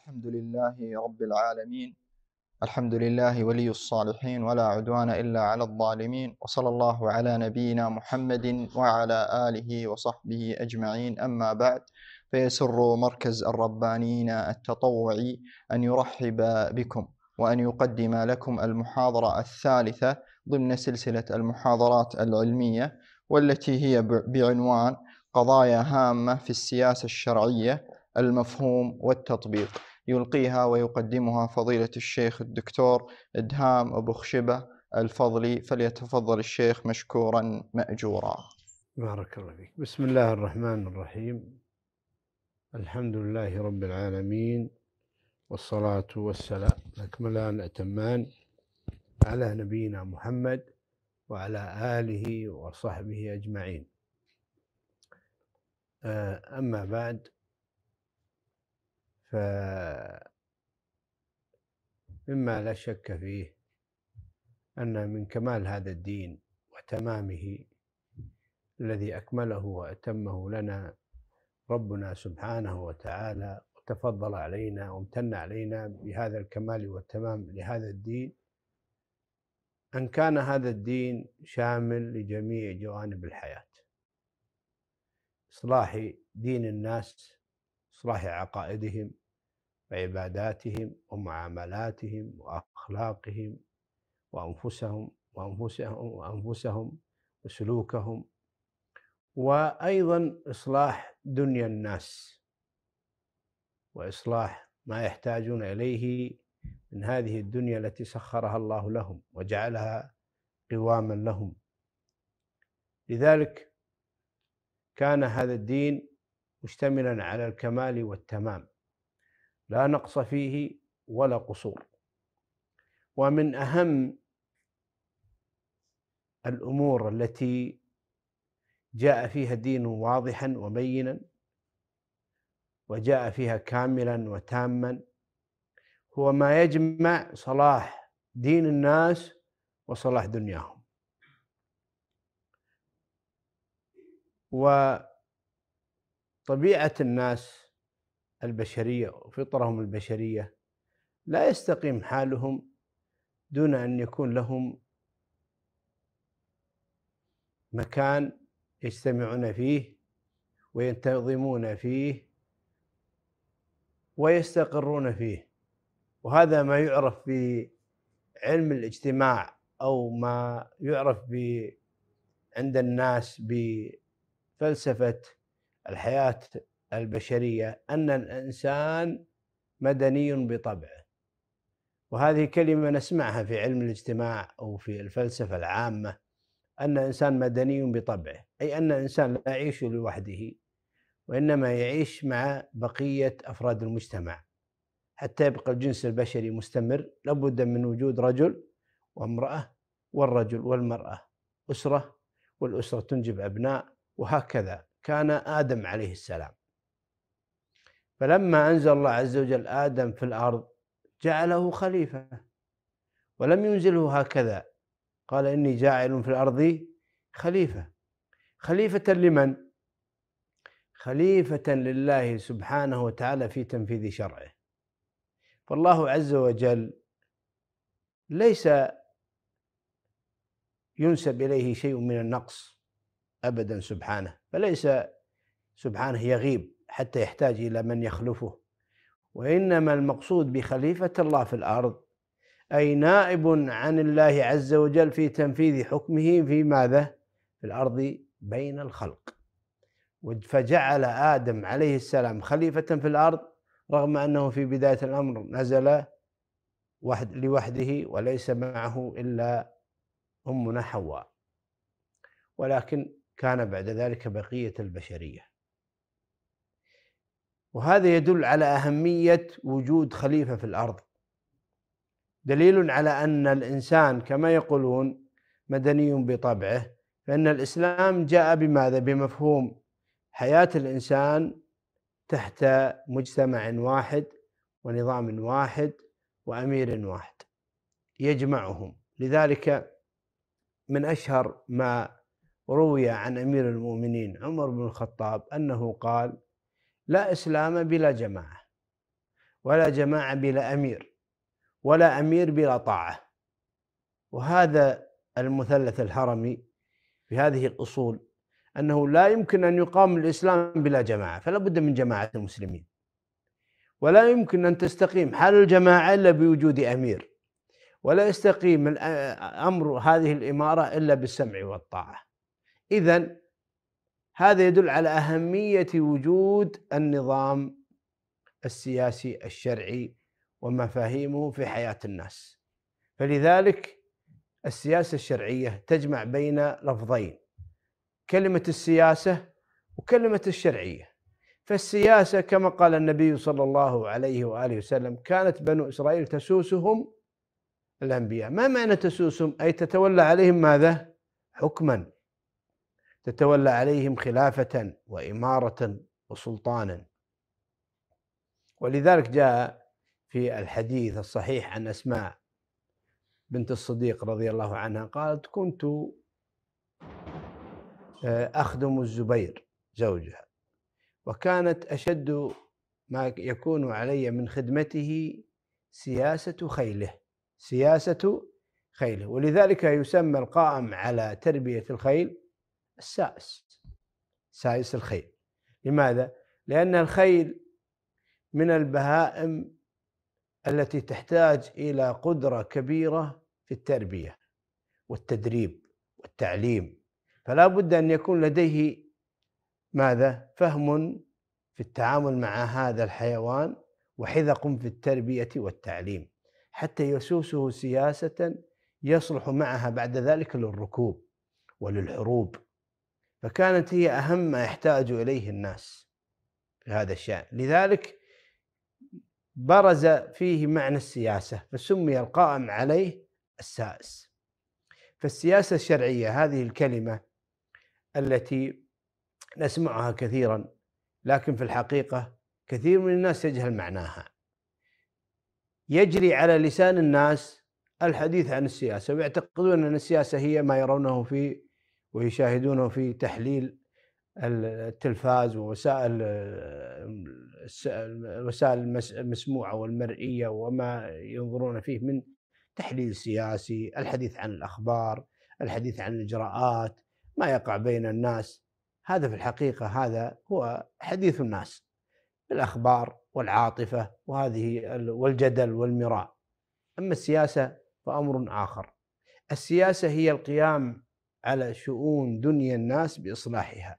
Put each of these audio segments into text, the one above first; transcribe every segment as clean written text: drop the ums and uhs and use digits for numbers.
الحمد لله رب العالمين. الحمد لله ولي الصالحين، ولا عدوان إلا على الظالمين، وصلى الله على نبينا محمد وعلى آله وصحبه أجمعين. أما بعد، فيسر مركز الربانيين التطوعي أن يرحب بكم وأن يقدم لكم المحاضرة الثالثة ضمن سلسلة المحاضرات العلمية، والتي هي بعنوان قضايا هامة في السياسة الشرعية: المفهوم والتطبيق. يلقيها ويقدمها فضيلة الشيخ الدكتور إدهام أبو خشبة الفضلي، فليتفضل الشيخ مشكورا مأجورا. بارك الله فيك. بسم الله الرحمن الرحيم. الحمد لله رب العالمين، والصلاة والسلام الأكملان الأتمان على نبينا محمد وعلى آله وصحبه أجمعين. أما بعد، فمما لا شك فيه أن من كمال هذا الدين وتمامه الذي أكمله وأتمه لنا ربنا سبحانه وتعالى، وتفضل علينا وامتن علينا بهذا الكمال والتمام لهذا الدين، أن كان هذا الدين شامل لجميع جوانب الحياة: إصلاح دين الناس، إصلاح عقائدهم وعباداتهم ومعاملاتهم وأخلاقهم وأنفسهم وسلوكهم، وأيضا إصلاح دنيا الناس وإصلاح ما يحتاجون إليه من هذه الدنيا التي سخرها الله لهم وجعلها قواما لهم. لذلك كان هذا الدين مشتملا على الكمال والتمام، لا نقص فيه ولا قصور. ومن أهم الأمور التي جاء فيها الدين واضحا وبينا وجاء فيها كاملا وتاما هو ما يجمع صلاح دين الناس وصلاح دنياهم. وطبيعة الناس البشرية وفطرهم البشرية لا يستقيم حالهم دون أن يكون لهم مكان يجتمعون فيه وينتظمون فيه ويستقرون فيه. وهذا ما يعرف بعلم الاجتماع، أو ما يعرف عند الناس بفلسفة الحياة البشرية، أن الإنسان مدني بطبعه. وهذه كلمة نسمعها في علم الاجتماع أو في الفلسفة العامة، أن الإنسان مدني بطبعه، أي أن الإنسان لا يعيش لوحده، وإنما يعيش مع بقية أفراد المجتمع. حتى يبقى الجنس البشري مستمر لابد من وجود رجل وامرأة، والرجل والمرأة أسرة، والأسرة تنجب أبناء، وهكذا كان آدم عليه السلام. فلما أنزل الله عز وجل آدم في الأرض جعله خليفة، ولم ينزله هكذا، قال إني جاعل في الأرض خليفة. خليفة لمن؟ خليفة لله سبحانه وتعالى في تنفيذ شرعه. فالله عز وجل ليس ينسب إليه شيء من النقص أبدا سبحانه، فليس سبحانه يغيب حتى يحتاج إلى من يخلفه، وإنما المقصود بخليفة الله في الأرض أي نائب عن الله عز وجل في تنفيذ حكمه في ماذا؟ في الأرض بين الخلق. فجعل آدم عليه السلام خليفة في الأرض، رغم أنه في بداية الأمر نزل لوحده وليس معه إلا أمنا حواء، ولكن كان بعد ذلك بقية البشرية. وهذا يدل على أهمية وجود خليفة في الأرض، دليل على أن الإنسان كما يقولون مدني بطبعه، فإن الإسلام جاء بماذا؟ بمفهوم حياة الإنسان تحت مجتمع واحد ونظام واحد وأمير واحد يجمعهم. لذلك من أشهر ما روي عن أمير المؤمنين عمر بن الخطاب أنه قال: لا إسلام بلا جماعة، ولا جماعة بلا أمير، ولا أمير بلا طاعة. وهذا المثلث الهرمي بهذه الأصول أنه لا يمكن أن يقام الإسلام بلا جماعة، فلا بد من جماعة المسلمين، ولا يمكن أن تستقيم حال الجماعة إلا بوجود أمير، ولا يستقيم أمر هذه الإمارة إلا بالسمع والطاعة. إذن هذا يدل على أهمية وجود النظام السياسي الشرعي ومفاهيمه في حياة الناس. فلذلك السياسة الشرعية تجمع بين لفظين، كلمة السياسة وكلمة الشرعية. فالسياسة كما قال النبي صلى الله عليه وآله وسلم: كانت بنو إسرائيل تسوسهم الأنبياء. ما معنى تسوسهم؟ أي تتولى عليهم ماذا؟ حكما، تتولى عليهم خلافة وإمارة وسلطانا. ولذلك جاء في الحديث الصحيح عن أسماء بنت الصديق رضي الله عنها قالت: كنت أخدم الزبير زوجها، وكانت أشد ما يكون علي من خدمته سياسة خيله، سياسة خيله. ولذلك يسمى القائم على تربية الخيل السائس، سائس الخيل. لماذا؟ لأن الخيل من البهائم التي تحتاج إلى قدرة كبيرة في التربية والتدريب والتعليم، فلا بد أن يكون لديه ماذا؟ فهم في التعامل مع هذا الحيوان، وحذق في التربية والتعليم، حتى يسوسه سياسة يصلح معها بعد ذلك للركوب وللحروب. فكانت هي أهم ما يحتاج إليه الناس في هذا الشأن. لذلك برز فيه معنى السياسة، فسمي القائم عليه السائس. فالسياسة الشرعية هذه الكلمة التي نسمعها كثيرا، لكن في الحقيقة كثير من الناس يجهل معناها. يجري على لسان الناس الحديث عن السياسة، ويعتقدون أن السياسة هي ما يرونه في ويشاهدونه في تحليل التلفاز ووسائل المسموعة والمرئية، وما ينظرون فيه من تحليل سياسي، الحديث عن الأخبار، الحديث عن الإجراءات، ما يقع بين الناس. هذا في الحقيقة هذا هو حديث الناس، الأخبار والعاطفة وهذه والجدل والمراء. أما السياسة فأمر آخر. السياسة هي القيام على شؤون دنيا الناس بإصلاحها،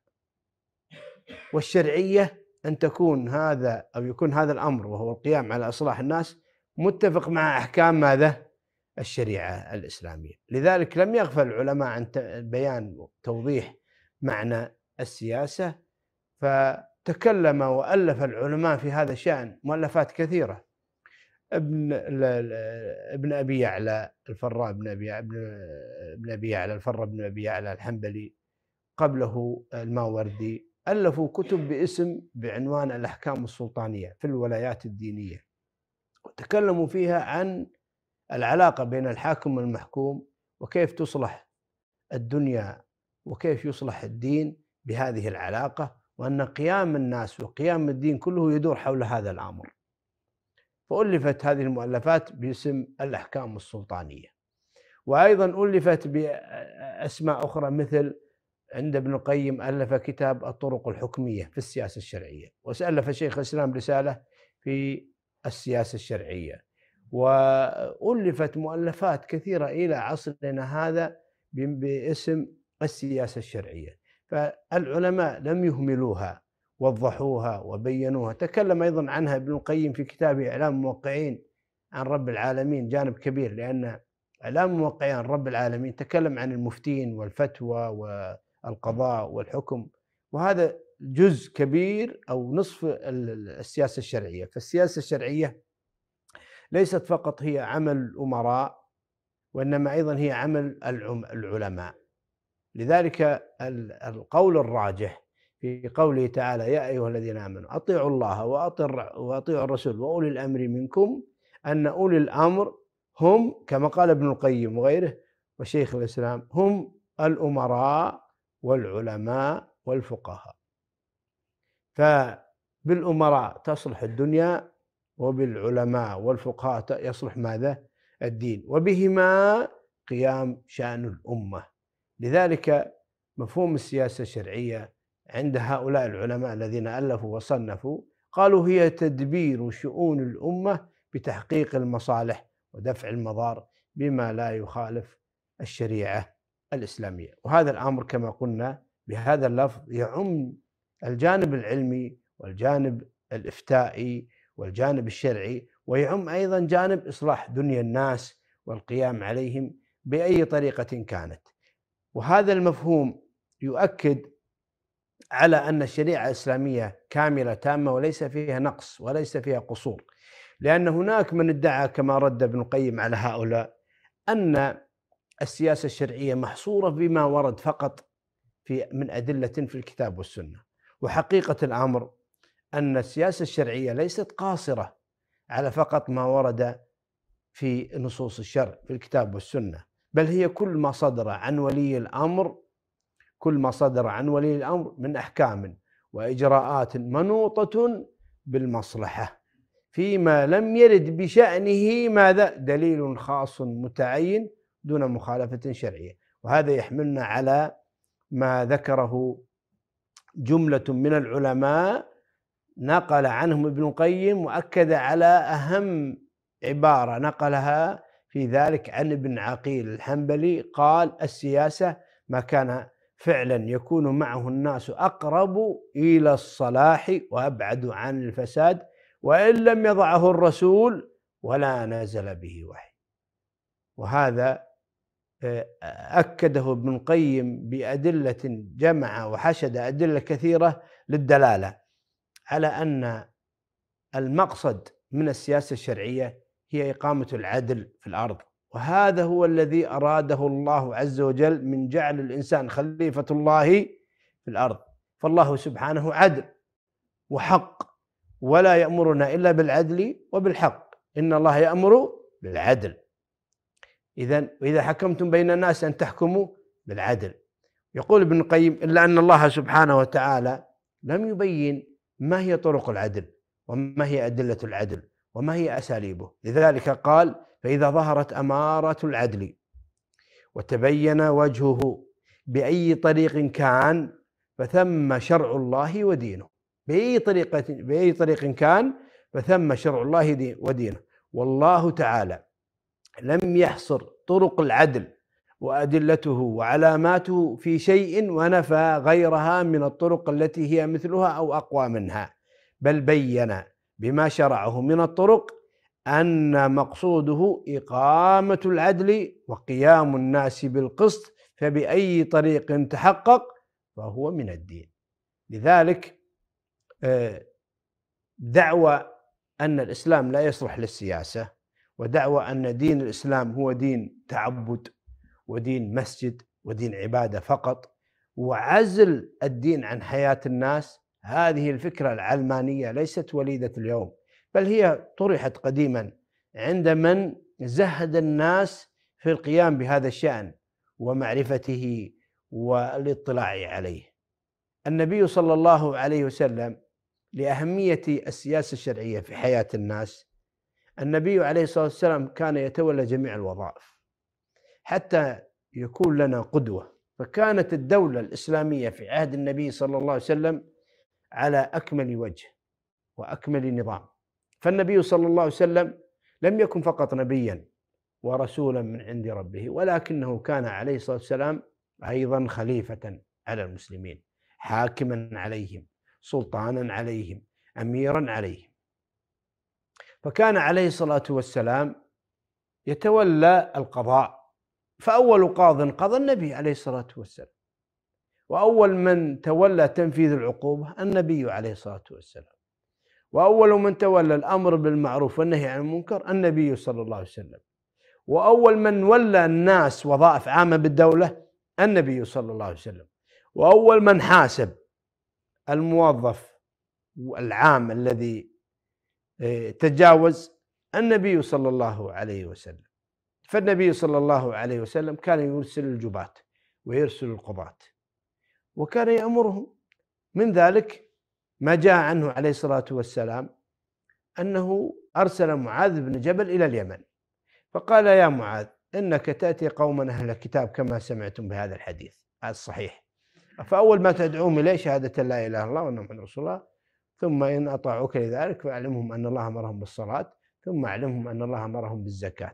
والشرعية أن تكون هذا أو يكون هذا الأمر وهو القيام على إصلاح الناس متفق مع أحكام ماذا؟ الشريعة الإسلامية. لذلك لم يغفل العلماء عن بيان وتوضيح معنى السياسة، فتكلم وألف العلماء في هذا الشأن مؤلفات كثيرة. ابن أبي يعلى الفراء ابن أبي يعلى الفراء بن أبي يعلى الحنبلي، قبله الماوردي، ألفوا كتب بعنوان الأحكام السلطانية في الولايات الدينية، وتكلموا فيها عن العلاقة بين الحاكم والمحكوم، وكيف تصلح الدنيا وكيف يصلح الدين بهذه العلاقة، وأن قيام الناس وقيام الدين كله يدور حول هذا الأمر. فألفت هذه المؤلفات باسم الأحكام السلطانية. وأيضا ألفت بأسماء أخرى، مثل عند ابن القيم ألف كتاب الطرق الحكمية في السياسة الشرعية، وألف شيخ الإسلام رسالة في السياسة الشرعية، وألفت مؤلفات كثيرة إلى عصرنا هذا باسم السياسة الشرعية. فالعلماء لم يهملوها، وضحوها وبينوها. تكلم أيضا عنها ابن القيم في كتابه إعلام الموقعين عن رب العالمين، جانب كبير، لأن إعلام الموقعين عن رب العالمين تكلم عن المفتين والفتوى والقضاء والحكم، وهذا جزء كبير أو نصف السياسة الشرعية. فالسياسة الشرعية ليست فقط هي عمل الأمراء، وإنما أيضا هي عمل العلماء. لذلك القول الراجح في قوله تعالى: يا أيها الذين آمنوا أطيعوا الله وأطيعوا الرسول وأولي الأمر منكم، أن أولي الأمر هم كما قال ابن القيم وغيره وشيخ الإسلام هم الأمراء والعلماء والفقهاء. فبالأمراء تصلح الدنيا وبالعلماء والفقهاء يصلح ماذا؟ الدين، وبهما قيام شأن الأمة. لذلك مفهوم السياسة الشرعية عند هؤلاء العلماء الذين ألفوا وصنفوا قالوا هي تدبير شؤون الأمة بتحقيق المصالح ودفع المضار بما لا يخالف الشريعة الإسلامية. وهذا الأمر كما قلنا بهذا اللفظ يعم الجانب العلمي والجانب الإفتائي والجانب الشرعي، ويعم أيضا جانب إصلاح دنيا الناس والقيام عليهم بأي طريقة كانت. وهذا المفهوم يؤكد على أن الشريعة الإسلامية كاملة تامة وليس فيها نقص وليس فيها قصور، لأن هناك من ادعى كما رد ابن القيم على هؤلاء أن السياسة الشرعية محصورة بما ورد فقط من أدلة في الكتاب والسنة. وحقيقة الأمر أن السياسة الشرعية ليست قاصرة على فقط ما ورد في نصوص الشرع في الكتاب والسنة، بل هي كل ما صدر عن ولي الأمر من أحكام وإجراءات منوطة بالمصلحة فيما لم يرد بشأنه ماذا؟ دليل خاص متعين دون مخالفة شرعية. وهذا يحملنا على ما ذكره جملة من العلماء نقل عنهم ابن القيم، وأكد على أهم عبارة نقلها في ذلك عن ابن عقيل الحنبلي، قال: السياسة ما كان فعلا يكون معه الناس أقرب إلى الصلاح وأبعد عن الفساد، وإن لم يضعه الرسول ولا نزل به وحي. وهذا أكده ابن القيم بأدلة جمع وحشد أدلة كثيرة للدلالة على أن المقصد من السياسة الشرعية هي إقامة العدل في الأرض، وهذا هو الذي أراده الله عز وجل من جعل الإنسان خليفة الله في الأرض. فالله سبحانه عدل وحق، ولا يأمرنا إلا بالعدل وبالحق، إن الله يأمر بالعدل. إذا حكمتم بين الناس أن تحكموا بالعدل. يقول ابن القيم: إلا أن الله سبحانه وتعالى لم يبين ما هي طرق العدل وما هي أدلة العدل وما هي أساليبه، لذلك قال: فإذا ظهرت أمارات العدل وتبين وجهه بأي طريق كان فثم شرع الله ودينه. بأي طريق كان فثم شرع الله ودينه. والله تعالى لم يحصر طرق العدل وأدلته وعلاماته في شيء ونفى غيرها من الطرق التي هي مثلها أو أقوى منها، بل بين بما شرعه من الطرق أن مقصوده إقامة العدل وقيام الناس بالقسط، فبأي طريق تحقق فهو من الدين. لذلك دعوى أن الإسلام لا يصلح للسياسة، ودعوى أن دين الإسلام هو دين تعبد ودين مسجد ودين عبادة فقط، وعزل الدين عن حياة الناس، هذه الفكرة العلمانية ليست وليدة اليوم، بل هي طرحت قديما عند من زهد الناس في القيام بهذا الشأن ومعرفته والاطلاع عليه. النبي صلى الله عليه وسلم لأهمية السياسة الشرعية في حياة الناس، النبي عليه الصلاة والسلام كان يتولى جميع الوظائف حتى يكون لنا قدوة. فكانت الدولة الإسلامية في عهد النبي صلى الله عليه وسلم على أكمل وجه وأكمل نظام. فالنبي صلى الله عليه وسلم لم يكن فقط نبيا ورسولا من عند ربه، ولكنه كان عليه الصلاة والسلام أيضا خليفة على المسلمين، حاكما عليهم، سلطانا عليهم، أميرا عليهم. فكان عليه الصلاة والسلام يتولى القضاء، فأول قاض قضى النبي عليه الصلاة والسلام، وأول من تولى تنفيذ العقوبة النبي عليه الصلاة والسلام، وأول من تولى الأمر بالمعروف والنهي عن المنكر النبي صلى الله عليه وسلم، وأول من ولى الناس وظائف عامة بالدولة النبي صلى الله عليه وسلم، وأول من حاسب الموظف العام الذي تجاوز النبي صلى الله عليه وسلم. فالنبي صلى الله عليه وسلم كان يرسل الجباة ويرسل القضاة وكان يأمرهم. من ذلك ما جاء عنه عليه الصلاة والسلام أنه أرسل معاذ بن جبل إلى اليمن، فقال: يا معاذ، إنك تأتي قوما أهل الكتاب كما سمعتم بهذا الحديث هذا الصحيح، فأول ما تدعوهم إليه شهادة لا إله إلا الله وأن محمد رسول الله، ثم إن أطاعوك لذلك فأعلمهم أن الله أمرهم بالصلاة، ثم أعلمهم أن الله أمرهم بالزكاة.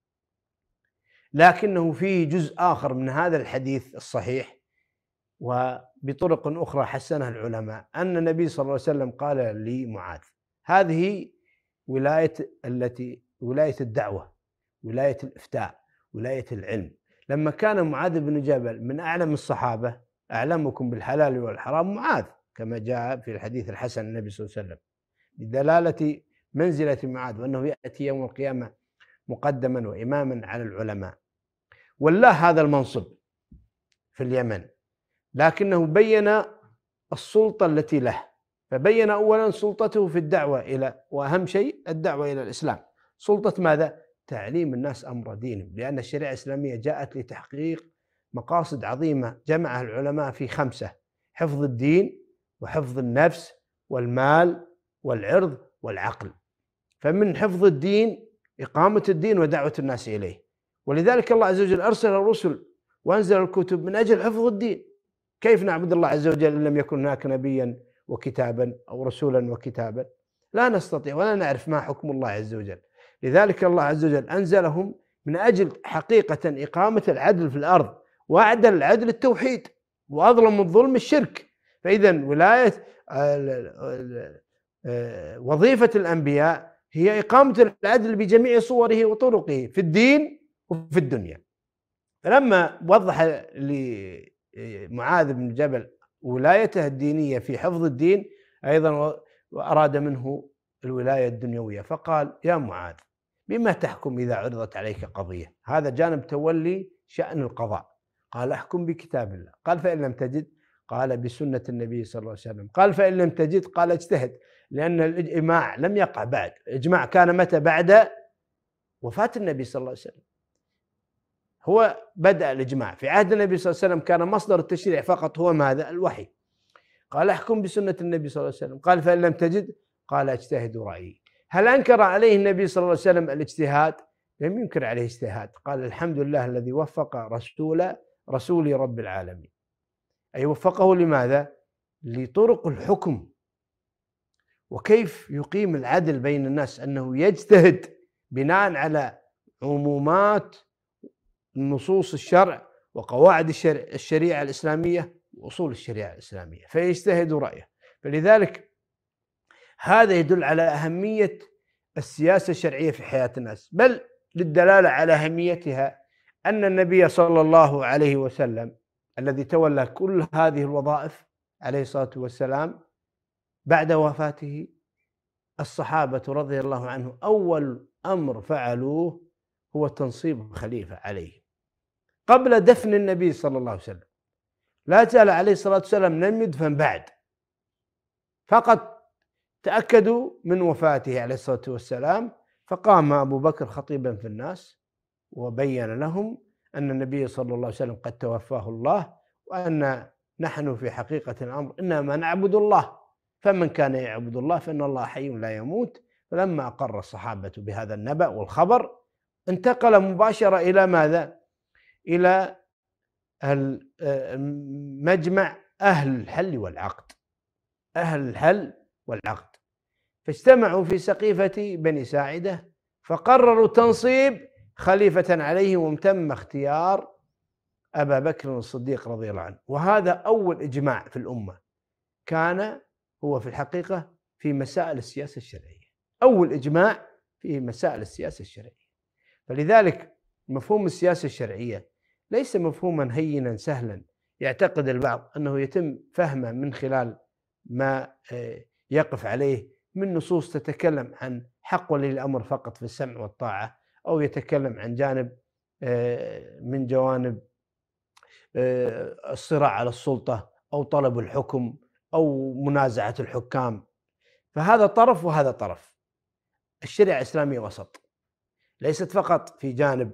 لكنه فيه جزء آخر من هذا الحديث الصحيح وبطرق أخرى حسنها العلماء، أن النبي صلى الله عليه وسلم قال لمعاذ: هذه ولاية الدعوة، ولاية الإفتاء، ولاية العلم. لما كان معاذ بن جبل من أعلم الصحابة، أعلمكم بالحلال والحرام معاذ، كما جاء في الحديث الحسن النبي صلى الله عليه وسلم، بدلالة منزلة معاذ وأنه يأتي يوم القيامة مقدما وإماما على العلماء. والله هذا المنصب في اليمن، لكنه بين السلطة التي له، فبين أولا سلطته في الدعوة إلى، وأهم شيء الدعوة إلى الإسلام. سلطة ماذا؟ تعليم الناس أمر دينهم، لأن الشريعة الإسلامية جاءت لتحقيق مقاصد عظيمة جمعها العلماء في 5: حفظ الدين، وحفظ النفس، والمال، والعرض، والعقل. فمن حفظ الدين إقامة الدين ودعوة الناس إليه، ولذلك الله عز وجل أرسل الرسل وأنزل الكتب من أجل حفظ الدين. كيف نعبد الله عز وجل إن لم يكن هناك نبيا وكتابا أو رسولا وكتابا؟ لا نستطيع ولا نعرف ما حكم الله عز وجل. لذلك الله عز وجل أنزلهم من أجل حقيقة إقامة العدل في الأرض، وأعدل العدل التوحيد، وأظلم الظلم الشرك. فإذا وظيفة الأنبياء هي إقامة العدل بجميع صوره وطرقه في الدين وفي الدنيا. فلما وضح لمعاذ بن جبل ولايته الدينية في حفظ الدين، أيضا وأراد منه الولاية الدنيوية، فقال: يا معاذ، بما تحكم إذا عرضت عليك قضية؟ هذا جانب تولي شأن القضاء. قال: أحكم بكتاب الله. قال: فإن لم تجد؟ قال: بسنة النبي صلى الله عليه وسلم. قال: فإن لم تجد؟ قال: اجتهد، لأن الإجماع لم يقع بعد. الإجماع كان متى؟ بعد وفاة النبي صلى الله عليه وسلم. هو بدأ الإجماع في عهد النبي صلى الله عليه وسلم، كان مصدر التشريع فقط هو ماذا؟ الوحي. قال: أحكم بسنة النبي صلى الله عليه وسلم. قال: فإن لم تجد؟ قال: اجتهد رأيي. هل أنكر عليه النبي صلى الله عليه وسلم الاجتهاد؟ لم ينكر عليه اجتهاد. قال: الحمد لله الذي وفق رسول رب العالمين. أي وفقه لماذا؟ لطرق الحكم، وكيف يقيم العدل بين الناس، أنه يجتهد بناء على عمومات نصوص الشرع وقواعد الشريعة الإسلامية وأصول الشريعة الإسلامية، فيجتهد رأيه. فلذلك هذا يدل على أهمية السياسة الشرعية في حياة الناس، بل للدلالة على أهميتها أن النبي صلى الله عليه وسلم الذي تولى كل هذه الوظائف عليه الصلاة والسلام بعد وفاته، الصحابة رضي الله عنهم أول أمر فعلوه هو تنصيب خليفة عليه قبل دفن النبي صلى الله عليه وسلم. لا زال عليه الصلاة والسلام لم يدفن بعد، فقط تأكدوا من وفاته عليه الصلاة والسلام، فقام أبو بكر خطيبا في الناس وبين لهم أن النبي صلى الله عليه وسلم قد توفاه الله، وأن نحن في حقيقة الأمر إنما نعبد الله، فمن كان يعبد الله فإن الله حي لا يموت. فلما أقر الصحابة بهذا النبأ والخبر، انتقل مباشرة إلى ماذا؟ إلى مجمع أهل الحل والعقد، أهل الحل والعقد، فاجتمعوا في سقيفة بني ساعدة، فقرروا تنصيب خليفة عليه، وتم اختيار أبا بكر الصديق رضي الله عنه. وهذا أول إجماع في الأمة كان هو في الحقيقة في مسائل السياسة الشرعية، أول إجماع في مسائل السياسة الشرعية. فلذلك مفهوم السياسة الشرعية ليس مفهوما هينا سهلا يعتقد البعض أنه يتم فهمه من خلال ما يقف عليه من نصوص تتكلم عن حق ولي الأمر فقط في السمع والطاعة، أو يتكلم عن جانب من جوانب الصراع على السلطة أو طلب الحكم أو منازعة الحكام. فهذا طرف وهذا طرف. الشريعة الإسلامية وسط، ليست فقط في جانب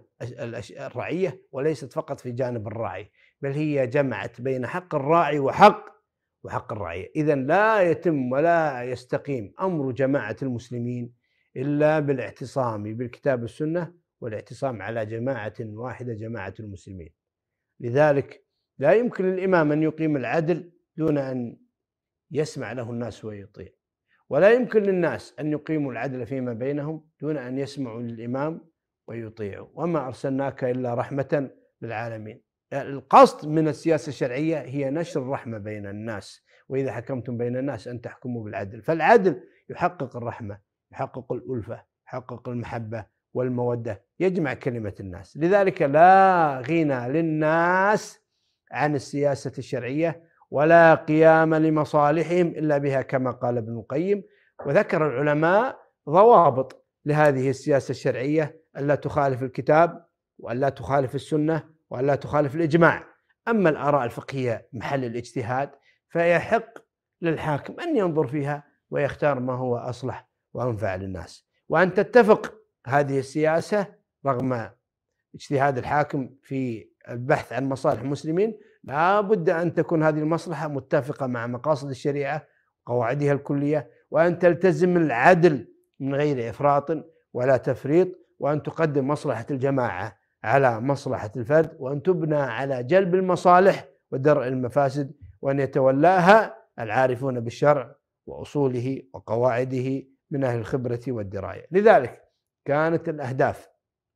الرعية وليست فقط في جانب الراعي، بل هي جمعت بين حق الراعي وحق وحق الرعية. إذن لا يتم ولا يستقيم أمر جماعة المسلمين إلا بالاعتصام بالكتاب والسنة والاعتصام على جماعة واحدة، جماعة المسلمين. لذلك لا يمكن للإمام أن يقيم العدل دون أن يسمع له الناس ويطيع، ولا يمكن للناس أن يقيموا العدل فيما بينهم دون أن يسمعوا للإمام ويطيعوا. وما أرسلناك إلا رحمة للعالمين. القصد من السياسة الشرعية هي نشر الرحمة بين الناس، وإذا حكمتم بين الناس أن تحكموا بالعدل. فالعدل يحقق الرحمة، يحقق الألفة، يحقق المحبة والمودة، يجمع كلمة الناس. لذلك لا غنى للناس عن السياسة الشرعية ولا قيام لمصالحهم إلا بها، كما قال ابن القيم. وذكر العلماء ضوابط لهذه السياسة الشرعية: ألا تخالف الكتاب، وألا تخالف السنة، وألا تخالف الإجماع. أما الآراء الفقهية محل الاجتهاد، فيحق للحاكم أن ينظر فيها ويختار ما هو أصلح وأنفع للناس، وأن تتفق هذه السياسة رغم اجتهاد الحاكم في البحث عن مصالح المسلمين. لا بد أن تكون هذه المصلحة متفقة مع مقاصد الشريعة وقواعدها الكلية، وأن تلتزم العدل من غير إفراط ولا تفريط، وأن تقدم مصلحة الجماعة على مصلحة الفرد، وأن تبنى على جلب المصالح ودرء المفاسد، وأن يتولاها العارفون بالشرع وأصوله وقواعده من أهل الخبرة والدراية. لذلك كانت الأهداف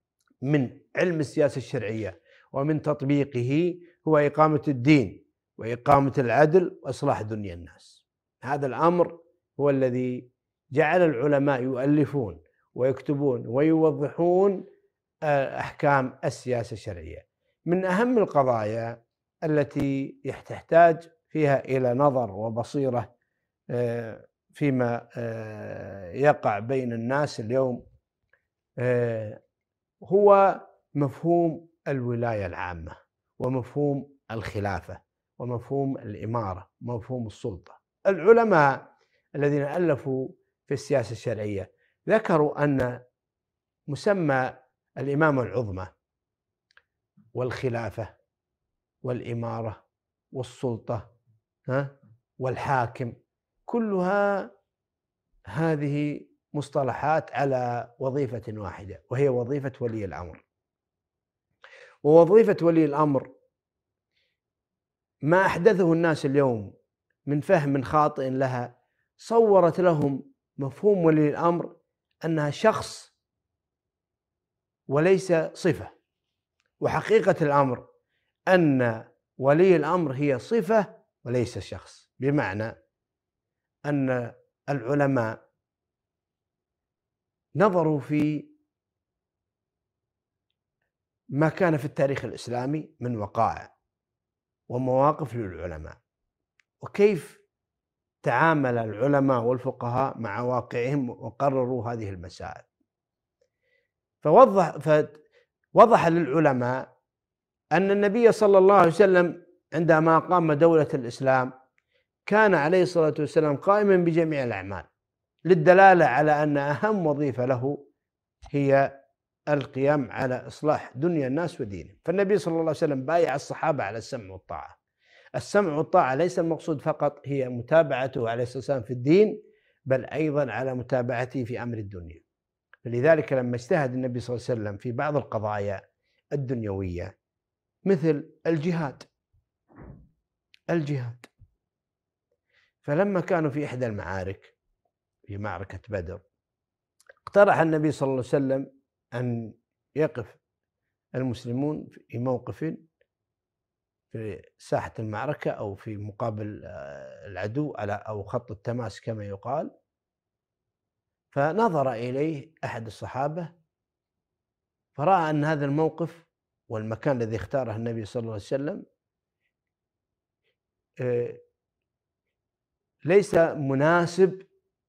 من علم السياسة الشرعية ومن تطبيقه هو إقامة الدين وإقامة العدل وإصلاح دنيا الناس. هذا الأمر هو الذي جعل العلماء يؤلفون ويكتبون ويوضحون أحكام السياسة الشرعية. من أهم القضايا التي تحتاج فيها إلى نظر وبصيرة فيما يقع بين الناس اليوم هو مفهوم الولاية العامة، ومفهوم الخلافة، ومفهوم الإمارة، ومفهوم السلطة. العلماء الذين ألفوا في السياسة الشرعية ذكروا أن مسمى الإمامة العظمى والخلافة والإمارة والسلطة والحاكم كلها هذه مصطلحات على وظيفة واحدة، وهي وظيفة ولي الأمر. ووظيفة ولي الأمر ما أحدثه الناس اليوم من فهم خاطئ لها، صورت لهم مفهوم ولي الأمر أنها شخص وليس صفة. وحقيقة الأمر أن ولي الأمر هي صفة وليس شخص، بمعنى أن العلماء نظروا في ما كان في التاريخ الإسلامي من وقائع ومواقف للعلماء، وكيف تعامل العلماء والفقهاء مع واقعهم وقرروا هذه المسائل. فوضح للعلماء أن النبي صلى الله عليه وسلم عندما قام دولة الإسلام كان عليه الصلاة والسلام قائما بجميع الأعمال، للدلالة على أن أهم وظيفة له هي القيام على إصلاح دنيا الناس ودينهم. فالنبي صلى الله عليه وسلم بايع الصحابة على السمع والطاعة. السمع والطاعة ليس المقصود فقط هي متابعته عليه الصلاة والسلام في الدين، بل أيضا على متابعته في أمر الدنيا. فلذلك لما اجتهد النبي صلى الله عليه وسلم في بعض القضايا الدنيوية مثل الجهاد، فلما كانوا في إحدى المعارك في معركة بدر، اقترح النبي صلى الله عليه وسلم أن يقف المسلمون في موقف في ساحة المعركة أو في مقابل العدو على أو خط التماس كما يقال. فنظر إليه أحد الصحابة فرأى أن هذا الموقف والمكان الذي اختاره النبي صلى الله عليه وسلم ليس مناسب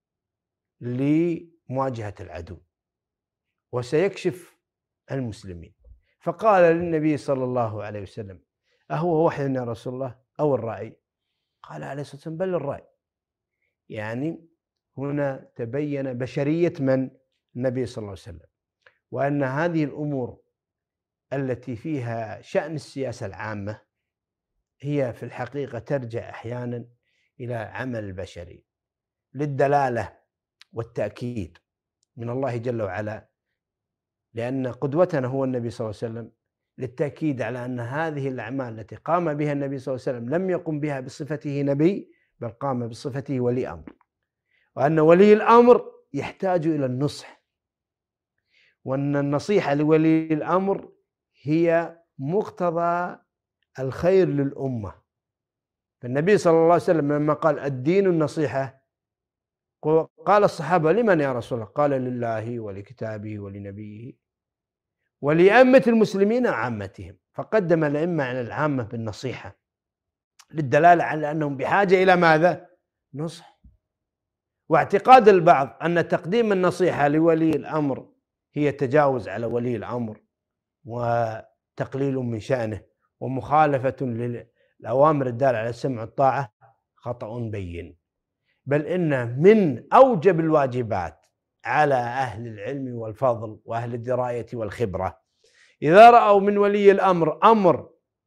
لمواجهة العدو وسيكشف المسلمين. فقال للنبي صلى الله عليه وسلم: أهو وحي يا رسول الله أو الرأي؟ قال عليه الصلاة والسلام: بل الرأي. يعني هنا تبين بشرية من النبي صلى الله عليه وسلم، وأن هذه الأمور التي فيها شأن السياسة العامة هي في الحقيقة ترجع أحيانا إلى عمل البشري للدلالة والتأكيد من الله جل وعلا، لأن قدوتنا هو النبي صلى الله عليه وسلم، للتأكيد على أن هذه الأعمال التي قام بها النبي صلى الله عليه وسلم لم يقم بها بصفته نبي، بل قام بصفته ولي أمر، وأن ولي الأمر يحتاج إلى النصح، وأن النصيحة لولي الأمر هي مقتضى الخير للأمة. فالنبي صلى الله عليه وسلم لما قال الدين النصيحة، قال الصحابة لمن يا رسول الله؟ قال لله ولكتابه ولنبيه ولأئمة المسلمين وعامتهم، فقدم الأئمة على العامة بالنصيحة للدلالة على أنهم بحاجة إلى ماذا؟ نصح. واعتقاد البعض أن تقديم النصيحة لولي الأمر هي تجاوز على ولي الأمر وتقليل من شأنه ومخالفة للأوامر الدالة على السمع والطاعة، خطأ بين، بل إن من أوجب الواجبات على أهل العلم والفضل وأهل الدراية والخبرة إذا رأوا من ولي الأمر أمر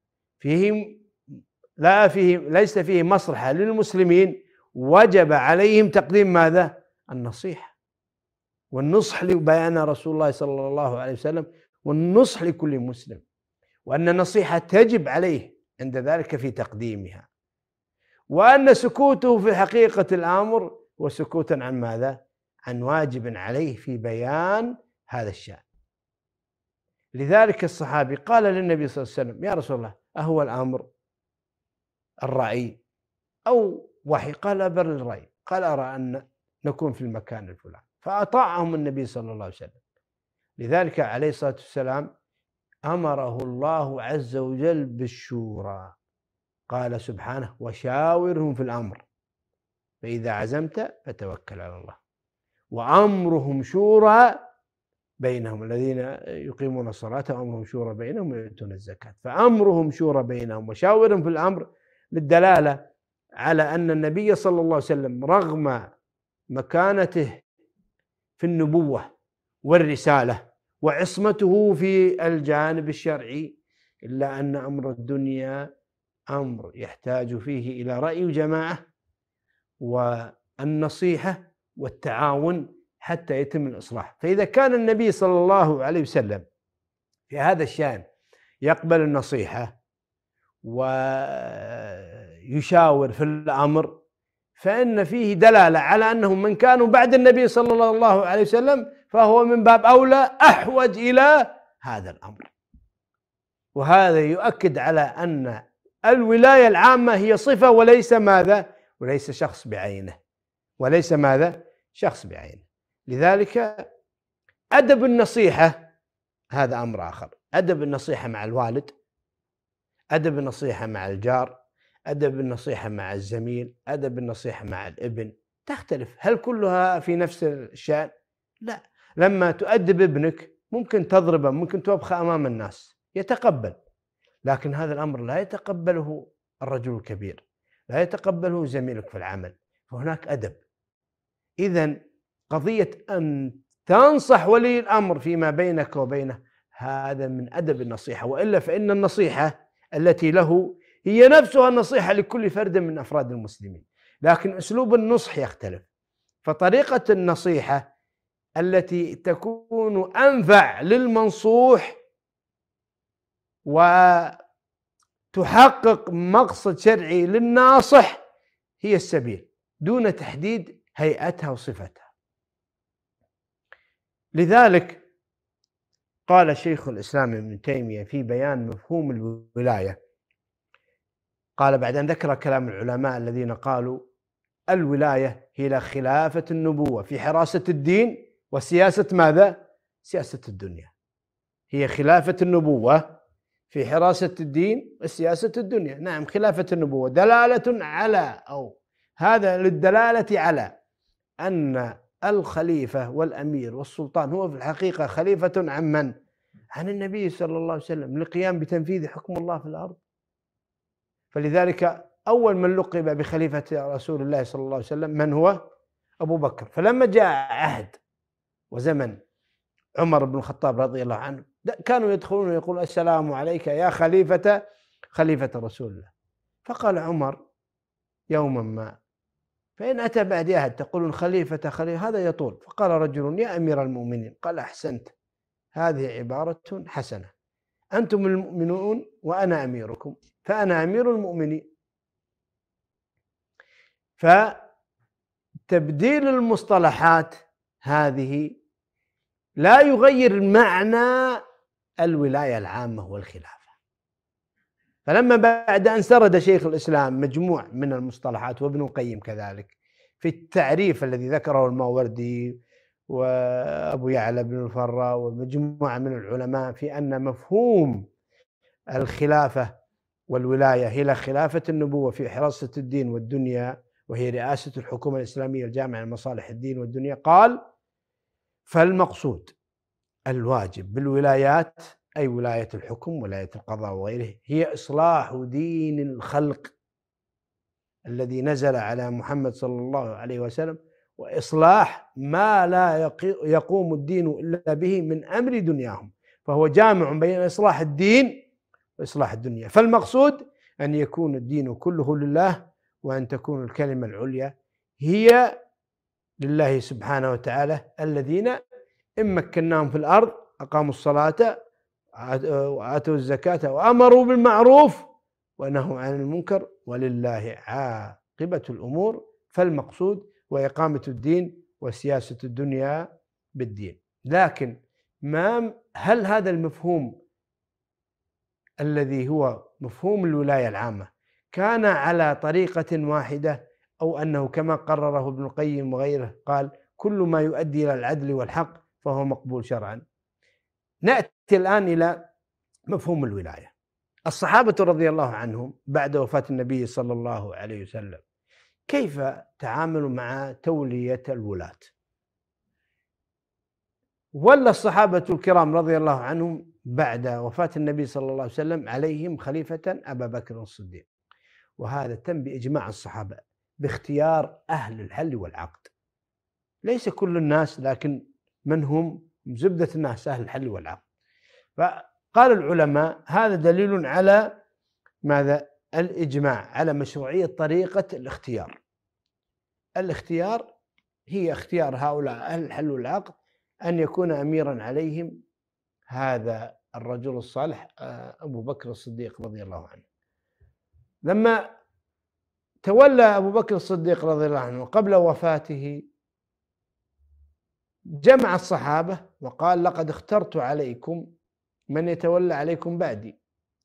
ليس فيه مصلحة للمسلمين، وجب عليهم تقديم ماذا؟ النصيحة والنصح لبيان رسول الله صلى الله عليه وسلم، والنصح لكل مسلم، وأن النصيحة تجب عليه عند ذلك في تقديمها، وأن سكوته في حقيقة الأمر وسكوتا عن ماذا؟ عن واجب عليه في بيان هذا الشأن. لذلك الصحابي قال للنبي صلى الله عليه وسلم: يا رسول الله، أهو الأمر الرأي أو وحي؟ قال: بر الرأي. قال: أرى أن نكون في المكان الفلاني، فأطاعهم النبي صلى الله عليه وسلم. لذلك عليه الصلاة والسلام أمره الله عز وجل بالشورى، قال سبحانه: وشاورهم في الأمر فإذا عزمت فتوكل على الله. وأمرهم شورى بينهم، الذين يقيمون الصلاة وأمرهم شورى بينهم ويؤتون الزكاة. فأمرهم شورى بينهم وشاورهم في الأمر للدلالة على أن النبي صلى الله عليه وسلم رغم مكانته في النبوة والرسالة وعصمته في الجانب الشرعي، إلا أن أمر الدنيا أمر يحتاج فيه إلى رأي وجماعة والنصيحة والتعاون حتى يتم الإصلاح. فإذا كان النبي صلى الله عليه وسلم في هذا الشأن يقبل النصيحة ويشاور في الأمر، فإن فيه دلالة على أنهم من كانوا بعد النبي صلى الله عليه وسلم فهو من باب أولى أحوج إلى هذا الأمر. وهذا يؤكد على أن الولاية العامة هي صفة وليس ماذا؟ وليس شخص بعينه، وليس ماذا؟ شخص بعينه. لذلك أدب النصيحة هذا أمر آخر، أدب النصيحة مع الوالد، أدب النصيحة مع الجار، أدب النصيحة مع الزميل، أدب النصيحة مع الابن، تختلف. هل كلها في نفس الشأن؟ لا. لما تؤدب ابنك ممكن تضربه، ممكن توبخه أمام الناس يتقبل، لكن هذا الأمر لا يتقبله الرجل الكبير، لا يتقبله زميلك في العمل، فهناك أدب. إذن قضية أن تنصح ولي الأمر فيما بينك وبينه هذا من أدب النصيحة، وإلا فإن النصيحة التي له هي نفسها النصيحة لكل فرد من أفراد المسلمين، لكن أسلوب النصح يختلف. فطريقة النصيحة التي تكون أنفع للمنصوح وتحقق مقصد شرعي للناصح هي السبيل، دون تحديد هيئتها وصفتها. لذلك قال شيخ الإسلام ابن تيمية في بيان مفهوم الولاية، قال بعد أن ذكر كلام العلماء الذين قالوا الولاية هي خلافة النبوة في حراسة الدين وسياسة ماذا؟ سياسة الدنيا. هي خلافة النبوة في حراسة الدين وسياسة الدنيا. نعم، خلافة النبوة دلالة على، أو هذا للدلالة على أن الخليفة والأمير والسلطان هو في الحقيقة خليفة عن من؟ عن النبي صلى الله عليه وسلم، للقيام بتنفيذ حكم الله في الأرض. فلذلك أول من لقب بخليفة رسول الله صلى الله عليه وسلم من هو؟ أبو بكر. فلما جاء عهد وزمن عمر بن الخطاب رضي الله عنه كانوا يدخلون ويقولون السلام عليك يا خليفة رسول الله. فقال عمر يوما ما، فإن أتى بعد أحد تقولون خليفة خليفة هذا يطول. فقال رجل: يا أمير المؤمنين. قال: أحسنت، هذه عبارة حسنة، أنتم المؤمنون وأنا أميركم، فأنا أمير المؤمنين. فتبديل المصطلحات هذه لا يغير معنى الولاية العامة والخلافة. فلما بعد أن سرد شيخ الإسلام مجموع من المصطلحات وابن القيم كذلك في التعريف الذي ذكره الماوردي وأبو يعلى بن الفراء ومجموعة من العلماء في أن مفهوم الخلافة والولاية هي خلافة النبوة في حراسة الدين والدنيا، وهي رئاسة الحكومة الإسلامية الجامعة لمصالح الدين والدنيا. قال: فالمقصود الواجب بالولايات، أي ولاية الحكم ولاية القضاء وغيره، هي إصلاح دين الخلق الذي نزل على محمد صلى الله عليه وسلم، وإصلاح ما لا يقوم الدين إلا به من أمر دنياهم، فهو جامع بين إصلاح الدين وإصلاح الدنيا. فالمقصود أن يكون الدين كله لله، وأن تكون الكلمة العليا هي لله سبحانه وتعالى، الذين إن مكناهم في الأرض أقاموا الصلاة وآتوا الزكاة وأمروا بالمعروف ونهوا عن المنكر ولله عاقبة الأمور. فالمقصود وإقامة الدين وسياسة الدنيا بالدين. لكن هل هذا المفهوم الذي هو مفهوم الولاية العامة كان على طريقة واحدة، أو أنه كما قرره ابن القيم وغيره قال: كل ما يؤدي إلى العدل والحق فهو مقبول شرعا؟ نأتي الآن إلى مفهوم الولاية. الصحابة رضي الله عنهم بعد وفاة النبي صلى الله عليه وسلم كيف تعاملوا مع تولية الولاة؟ ولى الصحابة الكرام رضي الله عنهم بعد وفاة النبي صلى الله عليه وسلم عليهم خليفة أبا بكر الصديق، وهذا تم بإجماع الصحابة باختيار أهل الحل والعقد، ليس كل الناس، لكن من هم زبدة الناس أهل الحل والعقد. فقال العلماء هذا دليل على ماذا؟ الإجماع على مشروعية طريقة الاختيار. الاختيار هي اختيار هؤلاء أهل الحل والعقد أن يكون أميرا عليهم هذا الرجل الصالح أبو بكر الصديق رضي الله عنه. لما تولى أبو بكر الصديق رضي الله عنه قبل وفاته جمع الصحابة وقال: لقد اخترت عليكم من يتولى عليكم بعدي.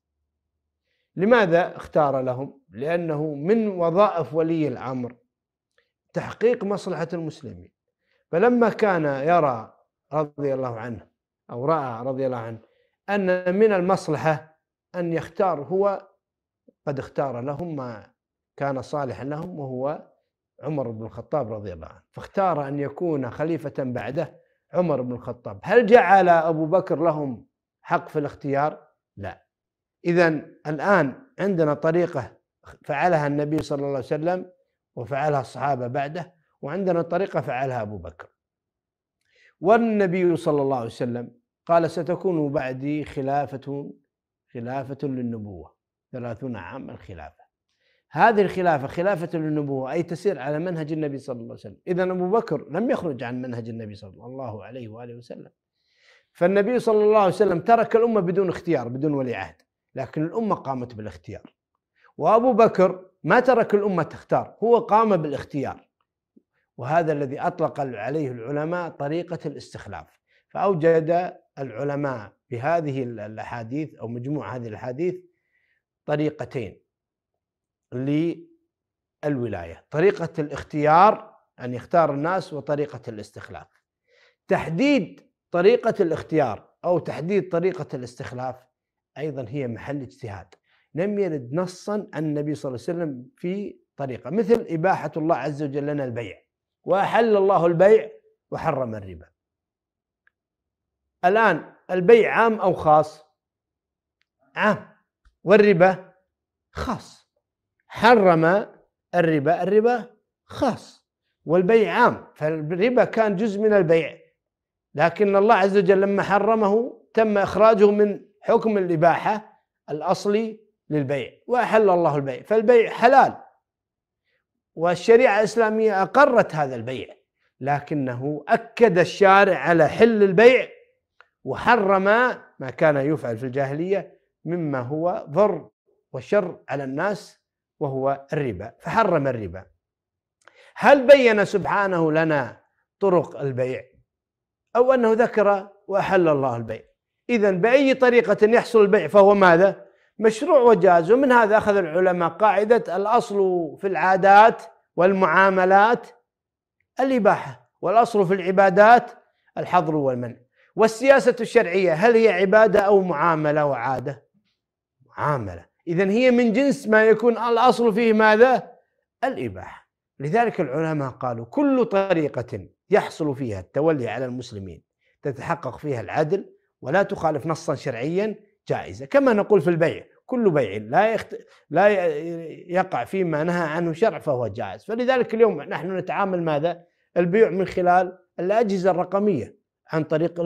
لماذا اختار لهم؟ لأنه من وظائف ولي الأمر تحقيق مصلحة المسلمين. فلما كان يرى رضي الله عنه أو رأى رضي الله عنه أن من المصلحة أن يختار، هو قد اختار لهم ما كان صالحا لهم، وهو عمر بن الخطاب رضي الله عنه، فاختار أن يكون خليفة بعده عمر بن الخطاب. هل جعل أبو بكر لهم حق في الاختيار؟ لا. إذن الآن عندنا طريقة فعلها النبي صلى الله عليه وسلم وفعلها الصحابة بعده، وعندنا طريقة فعلها أبو بكر. والنبي صلى الله عليه وسلم قال: ستكون بعدي خلافة للنبوة 30 عام الخلافة. هذه الخلافة خلافة للنبوة، أي تسير على منهج النبي صلى الله عليه وسلم. إذن أبو بكر لم يخرج عن منهج النبي صلى الله عليه وآله وسلم. فالنبي صلى الله عليه وسلم ترك الأمة بدون اختيار، بدون ولي عهد، لكن الأمة قامت بالاختيار. وأبو بكر ما ترك الأمة تختار، هو قام بالاختيار، وهذا الذي أطلق عليه العلماء طريقة الاستخلاف. فأوجد العلماء بهذه الأحاديث أو مجموع هذه الأحاديث طريقتين للولاية: طريقة الاختيار أن يختار الناس، وطريقة الاستخلاف. تحديد طريقة الاختيار أو تحديد طريقة الاستخلاف أيضا هي محل اجتهاد، لم يرد نصا عن النبي صلى الله عليه وسلم في طريقة، مثل إباحة الله عز وجل لنا البيع، وأحل الله البيع وحرم الربا. الآن البيع عام أو خاص؟ عام، والربا خاص. حرم الربا خاص، والبيع عام. فالربا كان جزء من البيع، لكن الله عز وجل لما حرمه تم إخراجه من حكم الإباحة الأصلي للبيع، وأحل الله البيع، فالبيع حلال. والشريعة الإسلامية أقرت هذا البيع، لكنه أكد الشارع على حل البيع وحرم ما كان يفعل في الجاهلية مما هو ضر وشر على الناس وهو الربا، فحرم الربا. هل بين سبحانه لنا طرق البيع أو أنه ذكر وأحل الله البيع؟ إذن بأي طريقة يحصل البيع فهو ماذا؟ مشروع وجاز. ومن هذا أخذ العلماء قاعدة الأصل في العادات والمعاملات الإباحة، والأصل في العبادات الحظر والمنع. والسياسة الشرعية هل هي عبادة أو معاملة وعادة؟ معاملة. إذن هي من جنس ما يكون الأصل فيه ماذا؟ الإباحة. لذلك العلماء قالوا كل طريقة يحصل فيها التولي على المسلمين تتحقق فيها العدل ولا تخالف نصا شرعيا جائزة. كما نقول في البيع، كل بيع لا يقع فيما نهى عنه شرع فهو جائز. فلذلك اليوم نحن نتعامل ماذا؟ البيع من خلال الأجهزة الرقمية، عن طريق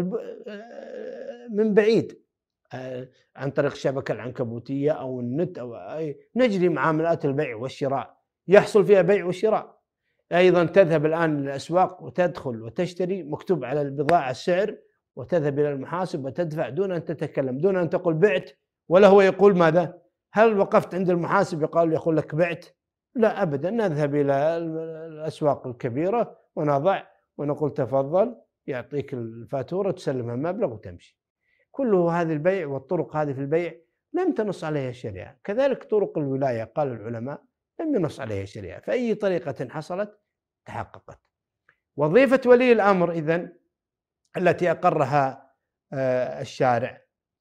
من بعيد، عن طريق الشبكة العنكبوتية أو النت أو نجري معاملات البيع والشراء، يحصل فيها بيع وشراء. أيضا تذهب الآن للأسواق وتدخل وتشتري، مكتوب على البضاعة السعر، وتذهب إلى المحاسب وتدفع دون أن تتكلم، دون أن تقول بعت، ولا هو يقول ماذا؟ هل وقفت عند المحاسب يقول لك بعت؟ لا أبدا. نذهب إلى الأسواق الكبيرة ونضع ونقول تفضل، يعطيك الفاتورة، تسلمها مبلغ وتمشي. كله هذه البيع والطرق هذه في البيع لم تنص عليها الشريعة. كذلك طرق الولاية قال العلماء لم ينص عليها الشريعة، فأي طريقة حصلت تحققت. وظيفة ولي الأمر إذن التي أقرها الشارع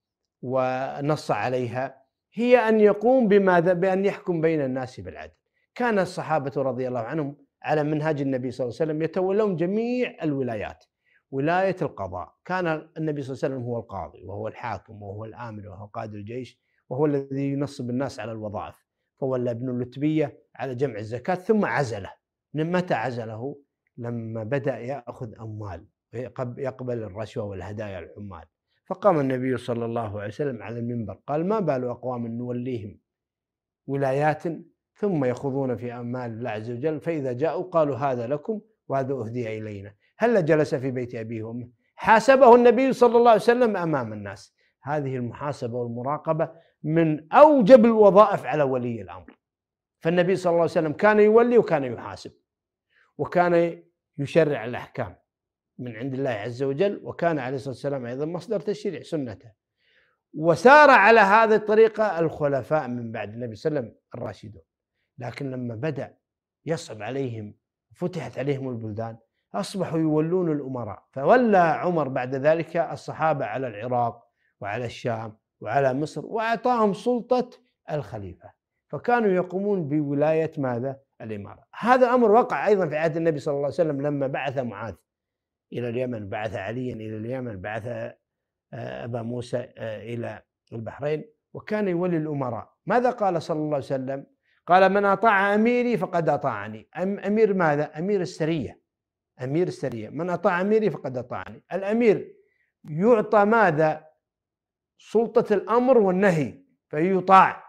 ونص عليها هي أن يقوم بماذا؟ بأن يحكم بين الناس بالعدل. كان الصحابة رضي الله عنهم على منهاج النبي صلى الله عليه وسلم يتولون جميع الولايات. ولاية القضاء كان النبي صلى الله عليه وسلم هو القاضي وهو الحاكم وهو الآمر وهو قائد الجيش وهو الذي ينصب الناس على الوظائف. فولى ابن اللتبية على جمع الزكاة ثم عزله. من متى عزله؟ لما بدأ يأخذ أموال يقبل الرشوة والهدايا العمال. فقام النبي صلى الله عليه وسلم على المنبر قال: ما بال أقوام نوليهم ولايات ثم يخوضون في أموال الله عز وجل، فإذا جاءوا قالوا هذا لكم وهذا أهدي إلينا. هل جلس في بيت أبيه وأمه؟ حاسبه النبي صلى الله عليه وسلم أمام الناس. هذه المحاسبة والمراقبة من أوجب الوظائف على ولي الأمر. فالنبي صلى الله عليه وسلم كان يولي وكان يحاسب وكان يشرع الأحكام من عند الله عز وجل، وكان عليه الصلاة والسلام أيضا مصدر تشريع سنته. وسار على هذه الطريقة الخلفاء من بعد النبي صلى الله عليه وسلم الراشدون. لكن لما بدأ يصعب عليهم فتحت عليهم البلدان أصبحوا يولون الأمراء. فولى عمر بعد ذلك الصحابة على العراق وعلى الشام وعلى مصر وأعطاهم سلطة الخليفة، فكانوا يقومون بولاية ماذا؟ الإمارة. هذا الأمر وقع أيضا في عهد النبي صلى الله عليه وسلم لما بعث معاذ إلى اليمن، بعث عليا إلى اليمن، بعث أبا موسى إلى البحرين، وكان يولي الأمراء. ماذا قال صلى الله عليه وسلم؟ قال: من أطاع أميري فقد أطاعني. أمير ماذا؟ أمير السرية. أمير السرية. من أطاع أميري فقد أطاعني. الأمير يعطى ماذا؟ سلطة الأمر والنهي فيطاع،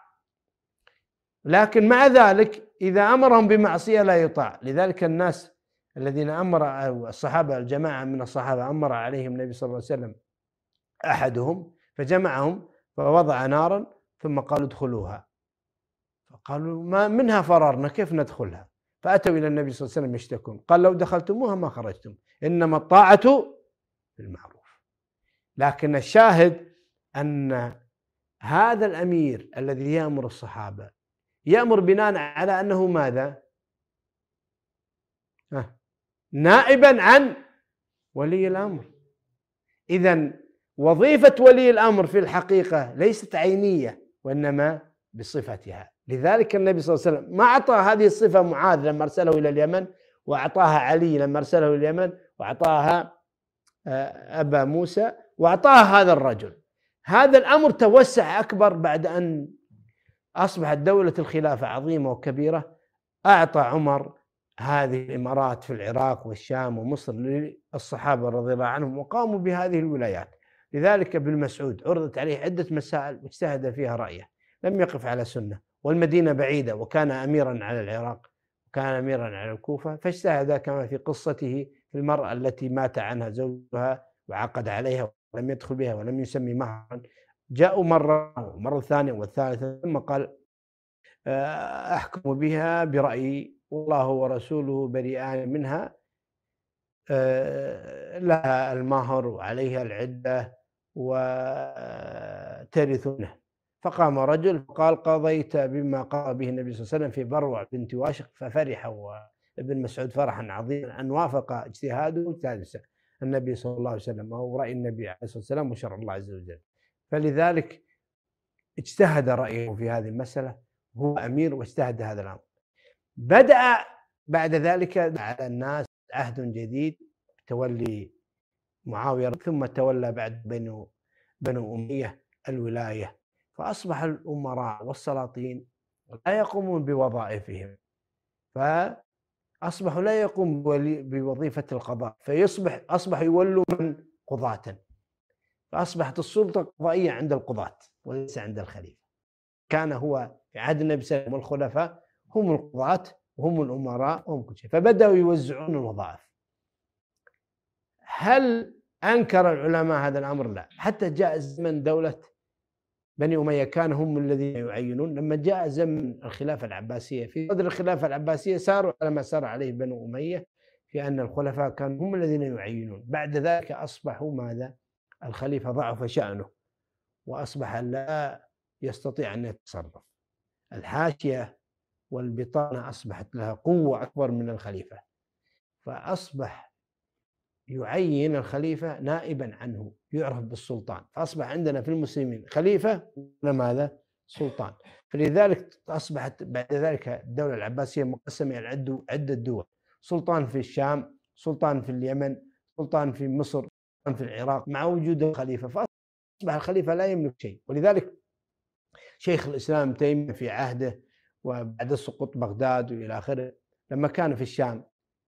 لكن مع ذلك إذا أمرهم بمعصية لا يطاع. لذلك الناس الذين أمر الصحابة، الجماعة من الصحابة أمر عليهم النبي صلى الله عليه وسلم أحدهم فجمعهم فوضع نارا ثم قالوا ادخلوها، فقالوا ما منها فررنا كيف ندخلها؟ فأتوا إلى النبي صلى الله عليه وسلم يشتكون، قال: لو دخلتموها ما خرجتم، إنما الطاعة بالمعروف. لكن الشاهد أن هذا الأمير الذي يأمر الصحابة يأمر بناء على أنه ماذا؟ نائبا عن ولي الأمر. إذن وظيفة ولي الأمر في الحقيقة ليست عينية وإنما بصفتها. لذلك النبي صلى الله عليه وسلم ما أعطى هذه الصفة معاذ لما أرسله إلى اليمن، وأعطاها علي لما أرسله إلى اليمن، وأعطاها أبا موسى، وأعطاها هذا الرجل. هذا الأمر توسع أكبر بعد أن أصبحت دولة الخلافة عظيمة وكبيرة. أعطى عمر هذه الإمارات في العراق والشام ومصر للصحابة رضي الله عنهم وقاموا بهذه الولايات. لذلك ابن مسعود عرضت عليه عدة مسائل واجتهد فيها رأيه، لم يقف على سنة، والمدينة بعيدة وكان أميرا على العراق، كان أميرا على الكوفة، فاجتهد كما في قصته في المرأة التي مات عنها زوجها وعقد عليها ولم يدخل بها ولم يسمي مهرا. جاءوا مرة ثانية والثالثة، ثم قال أحكم بها برأيي والله ورسوله بريئان منها، لها المهر وعليها العدة وترثونه. فقام رجل فقال قضيت بما قضى به النبي صلى الله عليه وسلم في بروع بنت واشق، ففرح وابن مسعود فرحا عظيما أن وافق اجتهاده ثالثا النبي صلى الله عليه وسلم، وهو رأي النبي عليه الصلاة والسلام وشرع الله عز وجل. فلذلك اجتهد رأيه في هذه المسألة، هو أمير واجتهد هذا الأمر. بدأ بعد ذلك على الناس عهد جديد تولي معاوية، ثم تولى بعد بنو أمية الولاية، فأصبح الأمراء والسلاطين لا يقومون بوظائفهم، فأصبحوا لا يقوم بوظيفة القضاء، أصبح يولوا من قضاة، فأصبحت السلطة القضائية عند القضاة وليس عند الخليفة. كان هو في عهد النبي صلى الله عليه وسلم والخلفاء هم القضاة وهم الأمراء وهم كل شيء، فبدأوا يوزعون الوظائف. هل أنكر العلماء هذا الأمر؟ لا، حتى جاء زمن دولة بني أمية كان هم الذين يعينون. لما جاء زمن الخلافة العباسية، في صدر الخلافة العباسية ساروا على ما سار عليه بنو أمية في أن الخلفاء كانوا هم الذين يعينون. بعد ذلك أصبحوا ماذا؟ الخليفة ضعف شأنه وأصبح لا يستطيع أن يتصرف. الحاشية والبطانة أصبحت لها قوة أكبر من الخليفة، فأصبح يعين الخليفة نائبا عنه يعرف بالسلطان، فأصبح عندنا في المسلمين خليفة وماذا؟ سلطان. فلذلك أصبحت بعد ذلك الدولة العباسية مقسمة إلى عدة دول، سلطان في الشام، سلطان في اليمن، سلطان في مصر، سلطان في العراق، مع وجود الخليفة، فأصبح الخليفة لا يملك شيء. ولذلك شيخ الإسلام تيمية في عهده وبعد سقوط بغداد وإلى آخره لما كان في الشام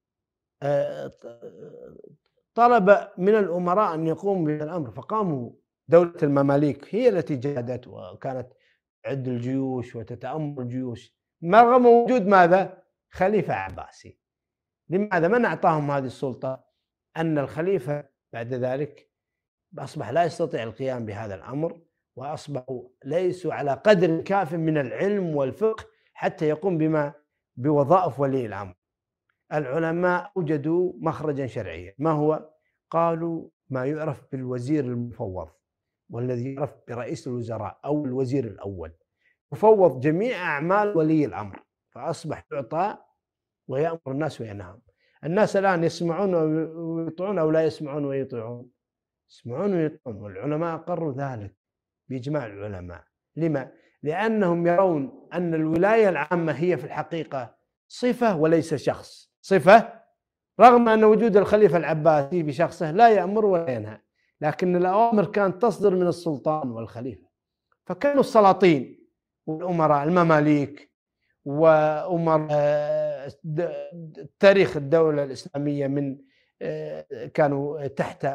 طلب من الأمراء أن يقوموا بهذا الأمر، فقاموا. دولة المماليك هي التي جاهدت وكانت تعد الجيوش وتتأمر الجيوش رغم وجود ماذا؟ خليفة عباسي. لماذا؟ من أعطاهم هذه السلطة؟ أن الخليفة بعد ذلك أصبح لا يستطيع القيام بهذا الأمر، وأصبحوا ليسوا على قدر كاف من العلم والفقه حتى يقوم بوظائف ولي الأمر. العلماء وجدوا مخرجا شرعيا، ما هو؟ قالوا ما يعرف بالوزير المفوض، والذي يعرف برئيس الوزراء أو الوزير الأول، يفوض جميع أعمال ولي الأمر، فأصبح يعطى ويأمر الناس وينهاهم. الناس الآن يسمعون ويطيعون أو لا يسمعون ويطيعون؟ يسمعون ويطيعون، والعلماء أقروا ذلك بإجماع العلماء. لما؟ لأنهم يرون أن الولاية العامة هي في الحقيقة صفة وليس شخص، صفة، رغم أن وجود الخليفة العباسي بشخصه لا يأمر ولا ينهى، لكن الأوامر كانت تصدر من السلطان والخليفة. فكانوا السلاطين والأمراء المماليك وأمراء تاريخ الدولة الإسلامية من كانوا تحت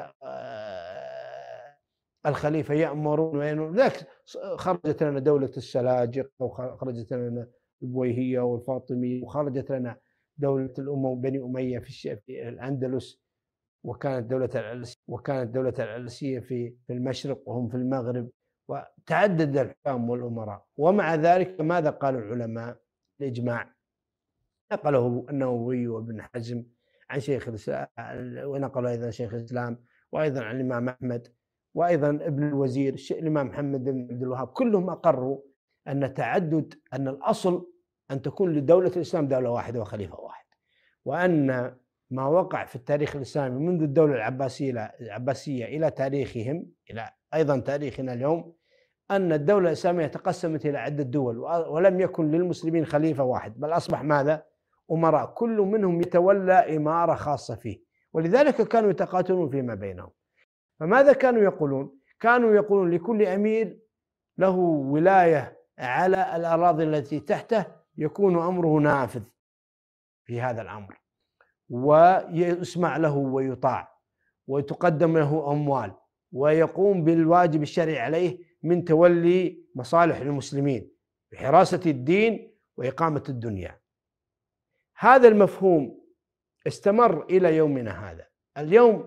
الخليفة يأمرون وينهون. ذاك خرجت لنا دولة السلاجق، وخرجت لنا البويهية والفاطمية، وخرجت لنا دولة بني أمية في الأندلس، وكانت دولة العلسية في المشرق وهم في المغرب، وتعدد الحكام والأمراء. ومع ذلك ماذا قال العلماء؟ الإجماع نقله النووي وابن حزم عن شيخ الإسلام، ونقل أيضا شيخ الإسلام، وأيضا عن الإمام أحمد، وأيضا ابن الوزير الإمام محمد بن عبد الوهاب، كلهم أقروا أن الأصل أن تكون لدولة الإسلام دولة واحدة وخليفة واحد، وأن ما وقع في التاريخ الإسلامي منذ الدولة العباسية إلى تاريخهم، إلى أيضا تاريخنا اليوم، أن الدولة الإسلامية تقسمت إلى عدة دول، ولم يكن للمسلمين خليفة واحد، بل أصبح ماذا؟ أمراء، كل منهم يتولى إمارة خاصة فيه، ولذلك كانوا يتقاتلون فيما بينهم. فماذا كانوا يقولون؟ كانوا يقولون لكل أمير له ولاية على الأراضي التي تحته يكون أمره نافذ في هذا الأمر، ويسمع له ويطاع، وتقدم له أموال، ويقوم بالواجب الشرعي عليه من تولي مصالح المسلمين بحراسة الدين وإقامة الدنيا. هذا المفهوم استمر إلى يومنا هذا. اليوم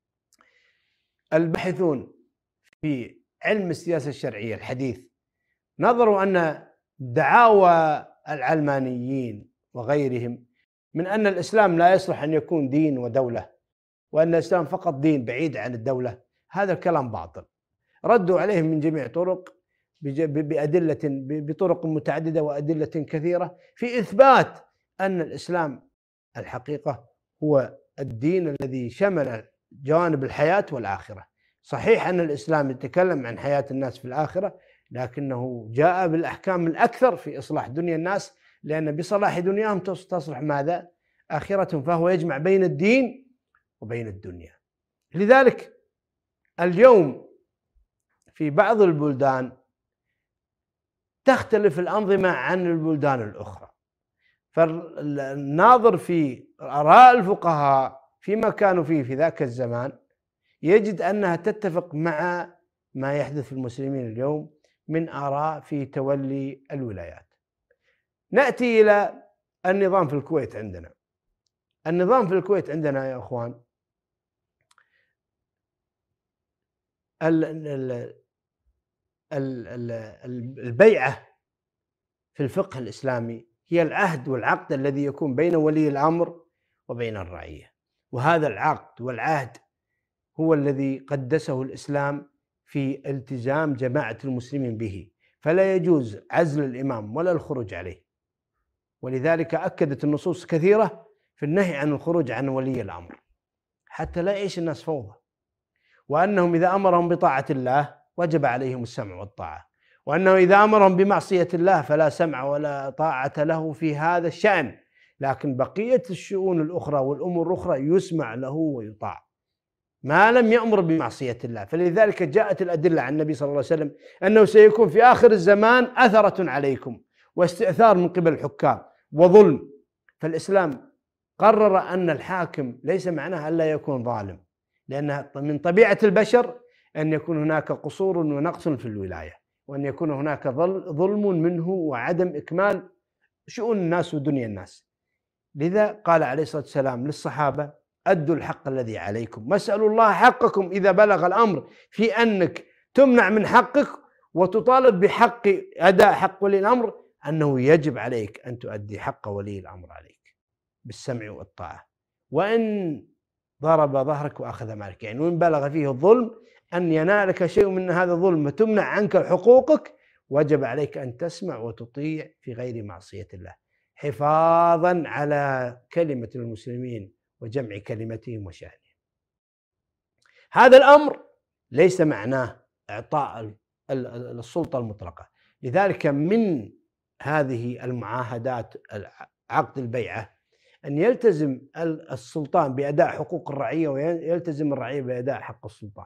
الباحثون في علم السياسة الشرعية الحديث نظروا أن دعاوى العلمانيين وغيرهم من أن الإسلام لا يصلح أن يكون دين ودولة، وأن الإسلام فقط دين بعيد عن الدولة، هذا الكلام باطل. ردوا عليهم من جميع طرق بأدلة بطرق متعددة وأدلة كثيرة في إثبات أن الإسلام الحقيقة هو الدين الذي شمل جوانب الحياة والآخرة. صحيح أن الإسلام يتكلم عن حياة الناس في الآخرة، لكنه جاء بالأحكام الأكثر في إصلاح دنيا الناس، لأن بصلاح دنياهم تصلح ماذا؟ آخرتهم، فهو يجمع بين الدين وبين الدنيا. لذلك اليوم في بعض البلدان تختلف الأنظمة عن البلدان الأخرى، فالناظر في آراء الفقهاء فيما كانوا فيه في ذاك الزمان يجد أنها تتفق مع ما يحدث في المسلمين اليوم من آراء في تولي الولايات. نأتي إلى النظام في الكويت عندنا. النظام في الكويت عندنا يا أخوان البيعة في الفقه الإسلامي هي العهد والعقد الذي يكون بين ولي الأمر وبين الرعية، وهذا العقد والعهد هو الذي قدسه الإسلام في التزام جماعة المسلمين به، فلا يجوز عزل الإمام ولا الخروج عليه. ولذلك أكدت النصوص كثيرة في النهي عن الخروج عن ولي الأمر حتى لا يعيش الناس فوضى، وأنهم إذا أمرهم بطاعة الله وجب عليهم السمع والطاعة، وأنه إذا أمرهم بمعصية الله فلا سمع ولا طاعة له في هذا الشأن، لكن بقية الشؤون الأخرى والأمور الأخرى يسمع له ويطاع ما لم يأمر بمعصية الله. فلذلك جاءت الأدلة عن النبي صلى الله عليه وسلم أنه سيكون في آخر الزمان أثرة عليكم واستئثار من قبل الحكام وظلم. فالإسلام قرر أن الحاكم ليس معناه ألا يكون ظالم، لأن من طبيعة البشر أن يكون هناك قصور ونقص في الولاية، وأن يكون هناك ظلم منه وعدم إكمال شؤون الناس ودنيا الناس. لذا قال عليه الصلاة والسلام للصحابة: أدوا الحق الذي عليكم واسألوا الله حقكم. إذا بلغ الأمر في أنك تمنع من حقك وتطالب بحق أداء حق ولي الأمر، أنه يجب عليك أن تؤدي حق ولي الأمر عليك بالسمع والطاعة، وإن ضرب ظهرك وأخذ مالك، يعني وإن بلغ فيه الظلم أن ينالك شيء من هذا الظلم وتمنع عنك حقوقك، وجب عليك أن تسمع وتطيع في غير معصية الله، حفاظا على كلمة المسلمين وجمع كلمتهم وشأنهم. هذا الأمر ليس معناه إعطاء السلطة المطلقة. لذلك من هذه المعاهدات عقد البيعة أن يلتزم السلطان بأداء حقوق الرعية ويلتزم الرعية بأداء حق السلطان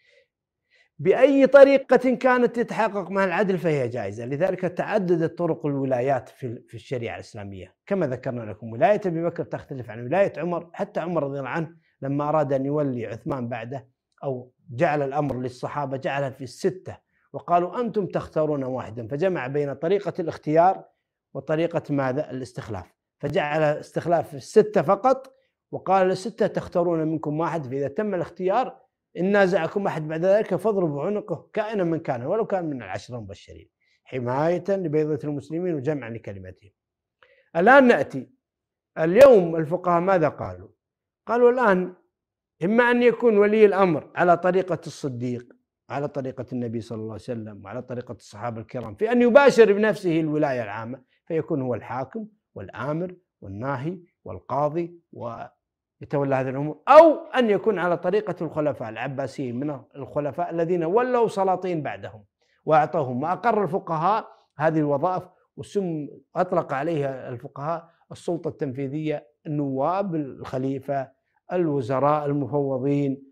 بأي طريقة كانت تتحقق مع العدل فهي جائزة. لذلك تعددت طرق الولايات في الشريعة الإسلامية كما ذكرنا لكم. ولاية أبي بكر تختلف عن ولاية عمر، حتى عمر رضي الله عنه لما أراد أن يولي عثمان بعده أو جعل الأمر للصحابة جعلها في 6، وقالوا أنتم تختارون واحدا، فجمع بين طريقة الاختيار وطريقة ماذا؟ الاستخلاف، فجعل استخلاف في 6 فقط، وقال ل6 تختارون منكم واحد، فإذا تم الاختيار إن نازعكم أحد بعد ذلك فاضربوا عنقه كائنا من كان ولو كان من ال10 المبشرين، حماية لبيضة المسلمين وجمعا لكلمتهم. الآن نأتي اليوم الفقهاء ماذا قالوا؟ قالوا الآن إما أن يكون ولي الأمر على طريقة الصديق، على طريقة النبي صلى الله عليه وسلم، وعلى طريقة الصحابة الكرام في أن يباشر بنفسه الولاية العامة، فيكون هو الحاكم والآمر والناهي والقاضي ويتولى هذه الأمور، أو أن يكون على طريقة الخلفاء العباسيين من الخلفاء الذين ولوا سلاطين بعدهم وأعطوهم، وأقر الفقهاء هذه الوظائف أطلق عليها الفقهاء السلطة التنفيذية، النواب، الخليفة، الوزراء، المفوضين،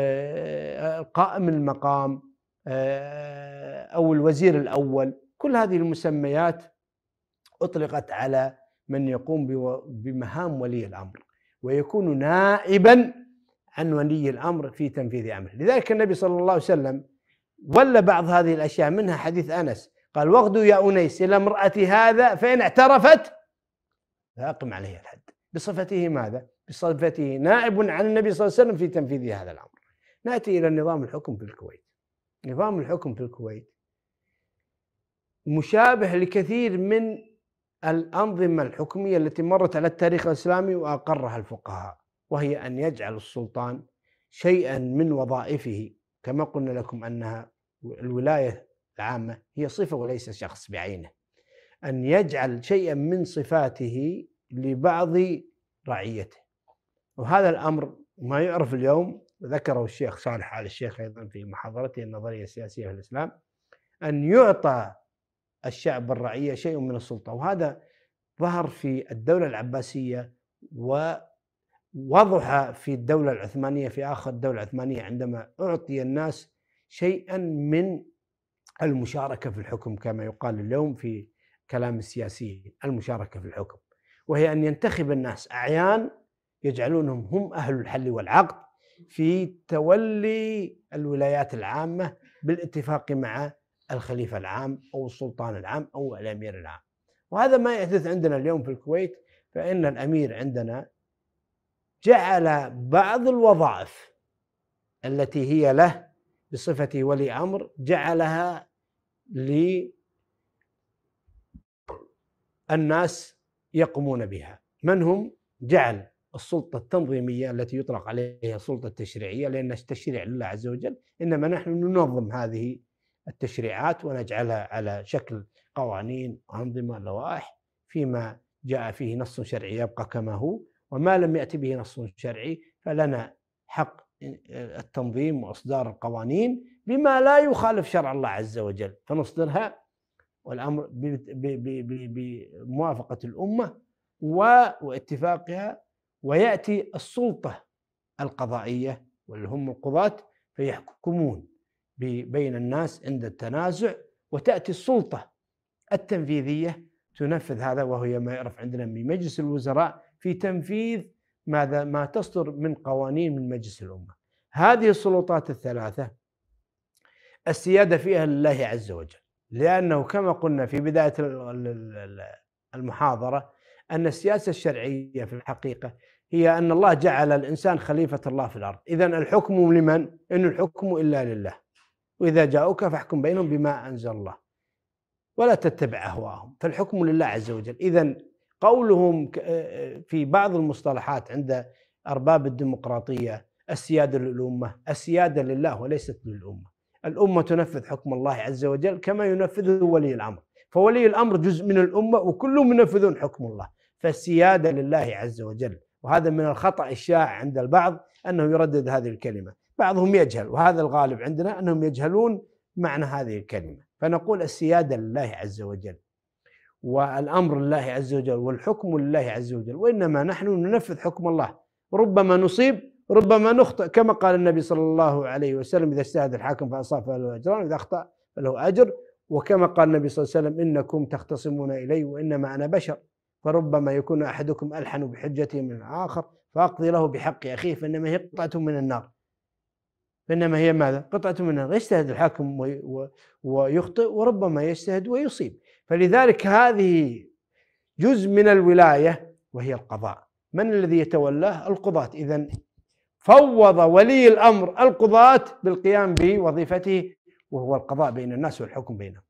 قائم المقام أو الوزير الأول. كل هذه المسميات أطلقت على من يقوم بمهام ولي الأمر ويكون نائبا عن ولي الأمر في تنفيذ أمره. لذلك النبي صلى الله عليه وسلم ولى بعض هذه الأشياء، منها حديث أنس قال: واغدوا يا أنيس إلى امرأة هذا فإن اعترفت فأقم عليها الحد. بصفته ماذا؟ بصفته نائب عن النبي صلى الله عليه وسلم في تنفيذ هذا الأمر. نأتي إلى نظام الحكم في الكويت. نظام الحكم في الكويت مشابه لكثير من الأنظمة الحكمية التي مرت على التاريخ الإسلامي وأقرها الفقهاء، وهي أن يجعل السلطان شيئا من وظائفه، كما قلنا لكم أنها الولاية العامة هي صفة وليس شخص بعينه، أن يجعل شيئا من صفاته لبعض رعيته. وهذا الأمر ما يعرف اليوم، ذكره الشيخ صالح آل الشيخ أيضا في محاضرته النظرية السياسية في الإسلام، أن يعطى الشعب الرعية شيء من السلطة. وهذا ظهر في الدولة العباسية ووضح في الدولة العثمانية في آخر الدولة العثمانية، عندما أعطي الناس شيئا من المشاركة في الحكم، كما يقال اليوم في كلام السياسيين المشاركة في الحكم، وهي أن ينتخب الناس أعيان يجعلونهم هم أهل الحل والعقد في تولي الولايات العامة بالاتفاق مع الخليفة العام أو السلطان العام أو الأمير العام. وهذا ما يحدث عندنا اليوم في الكويت، فإن الأمير عندنا جعل بعض الوظائف التي هي له بصفة ولي أمر جعلها للناس يقومون بها. من هم؟ جعل السلطة التنظيمية التي يطلق عليها السلطة التشريعية، لأن التشريع لله عز وجل، إنما نحن ننظم هذه التشريعات ونجعلها على شكل قوانين، أنظمة، لوائح، فيما جاء فيه نص شرعي يبقى كما هو، وما لم يأتي به نص شرعي فلنا حق التنظيم وإصدار القوانين بما لا يخالف شرع الله عز وجل، فنصدرها والأمر بموافقة الأمة واتفاقها. ويأتي السلطة القضائية واللي هم القضاة فيحكمون بين الناس عند التنازع، وتأتي السلطة التنفيذية تنفذ هذا، وهي ما يعرف عندنا بمجلس الوزراء في تنفيذ ماذا؟ ما تصدر من قوانين من مجلس الأمة. هذه السلطات الثلاثة السيادة فيها لله عز وجل، لأنه كما قلنا في بداية المحاضرة أن السياسة الشرعية في الحقيقة هي أن الله جعل الإنسان خليفة الله في الأرض. إذن الحكم لمن؟ إن الحكم إلا لله، وإذا جاءوك فاحكم بينهم بما أنزل الله ولا تتبع أهواءهم، فالحكم لله عز وجل. إذن قولهم في بعض المصطلحات عند أرباب الديمقراطية السيادة للأمة، السيادة لله وليست للأمة. الأمة تنفذ حكم الله عز وجل كما ينفذه ولي الأمر، فولي الأمر جزء من الأمة وكلهم ينفذون حكم الله، فالسيادة لله عز وجل. وهذا من الخطأ الشائع عند البعض أنه يردد هذه الكلمة، بعضهم يجهل، وهذا الغالب عندنا أنهم يجهلون معنى هذه الكلمة. فنقول السيادة لله عز وجل والأمر لله عز وجل والحكم لله عز وجل، وإنما نحن ننفذ حكم الله، ربما نصيب ربما نخطئ، كما قال النبي صلى الله عليه وسلم: إذا اجتهد الحاكم فأصاب فله أجران وإذا أخطأ فله أجر. وكما قال النبي صلى الله عليه وسلم: إنكم تختصمون إلي وإنما أنا بشر، فربما يكون أحدكم ألحن بحجته من الآخر فأقضي له بحق أخيه فإنما هي قطعة من النار. فإنما هي ماذا؟ قطعة من النار. يجتهد الحاكم ويخطئ، وربما يجتهد ويصيب. فلذلك هذه جزء من الولاية وهي القضاء. من الذي يتولاه؟ القضاة. إذن فوض ولي الأمر القضاة بالقيام بوظيفته وهو القضاء بين الناس والحكم بينهم،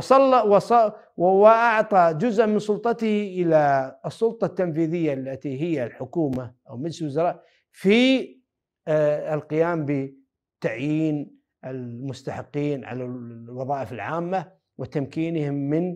وأعطى جزء من سلطته إلى السلطة التنفيذية التي هي الحكومة أو مجلس الوزراء في القيام بتعيين المستحقين على الوظائف العامة وتمكينهم من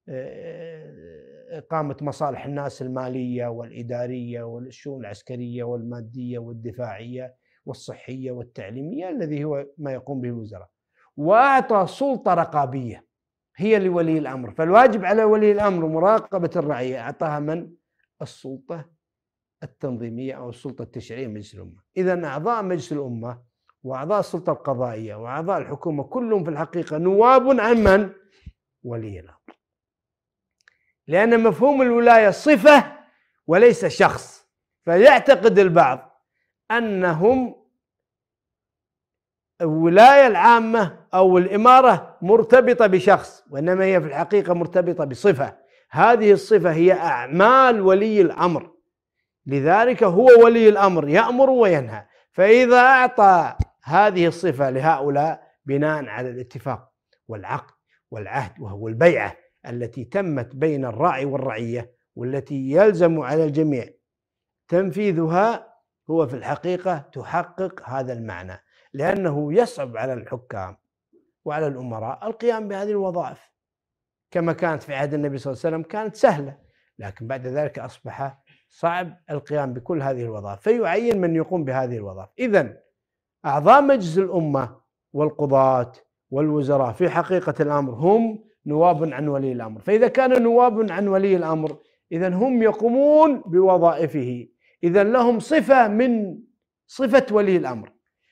إقامة مصالح الناس المالية والإدارية والشؤون العسكرية والمادية والدفاعية والصحية والتعليمية الذي هو ما يقوم به الوزراء. وأعطى سلطة رقابية هي لولي الأمر، فالواجب على ولي الأمر مراقبة الرعية. أعطاها من؟ السلطة التنظيمية أو السلطة التشريعية مجلس الأمة. إذن أعضاء مجلس الأمة وأعضاء السلطة القضائية وأعضاء الحكومة كلهم في الحقيقة نواب عن من؟ ولي الأمر، لأن مفهوم الولاية صفة وليس شخص. فيعتقد البعض أنهم الولاية العامة أو الإمارة مرتبطة بشخص، وإنما هي في الحقيقة مرتبطة بصفة. هذه الصفة هي أعمال ولي الأمر، لذلك هو ولي الأمر، يأمر وينهى. فإذا أعطى هذه الصفة لهؤلاء بناء على الاتفاق والعقد والعهد، وهو البيعة التي تمت بين الراعي والرعية، والتي يلزم على الجميع تنفيذها، هو في الحقيقة تحقق هذا المعنى، لأنه يصعب على الحكام وعلى الأمراء القيام بهذه الوظائف، كما كانت في عهد النبي صلى الله عليه وسلم كانت سهلة، لكن بعد ذلك أصبح صعب القيام بكل هذه الوظائف، فيعين من يقوم بهذه الوظائف. إذن أعضاء مجلس الأمة والقضاة والوزراء في حقيقة الأمر هم نواب عن ولي الأمر، فإذا كان نواب عن ولي الأمر إذن هم يقومون بوظائفه، إذن لهم صفة من صفة ولي الأمر.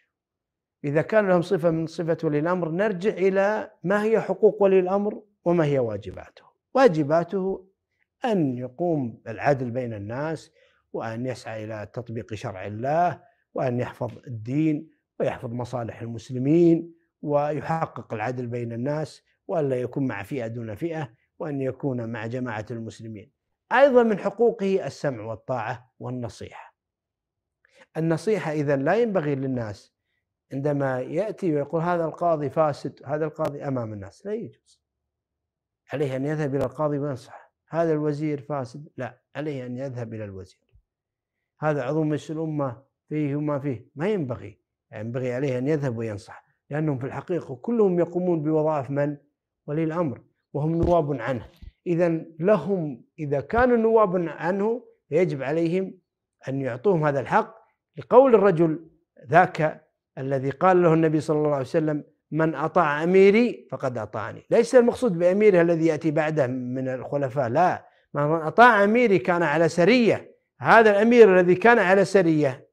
إذا كان لهم صفة من صفة ولي الأمر، نرجع إلى ما هي حقوق ولي الأمر وما هي واجباته. واجباته أن يقوم بالعدل بين الناس، وأن يسعى إلى تطبيق شرع الله، وأن يحفظ الدين ويحفظ مصالح المسلمين، ويحقق العدل بين الناس، وأن لا يكون مع فئة دون فئة، وأن يكون مع جماعة المسلمين. أيضا من حقوقه السمع والطاعة والنصيحة. النصيحة إذن لا ينبغي للناس عندما يأتي ويقول هذا القاضي فاسد، هذا القاضي أمام الناس، لا يجوز، عليه أن يذهب إلى القاضي وينصح. هذا الوزير فاسد، لا، عليه أن يذهب إلى الوزير. هذا عضو مجلس الأمة فيه وما فيه، ما ينبغي، ينبغي عليه أن يذهب وينصح، لأنهم في الحقيقة كلهم يقومون بوظائف من؟ ولي الأمر، وهم نواب عنه. إذن لهم، إذا كانوا نواب عنه يجب عليهم أن يعطوهم هذا الحق، لقول الرجل ذاك الذي قال له النبي صلى الله عليه وسلم من أطاع أميري فقد أطاعني. ليس المقصود بأميره الذي يأتي بعده من الخلفاء، لا، من أطاع أميري كان على سرية. هذا الأمير الذي كان على سرية،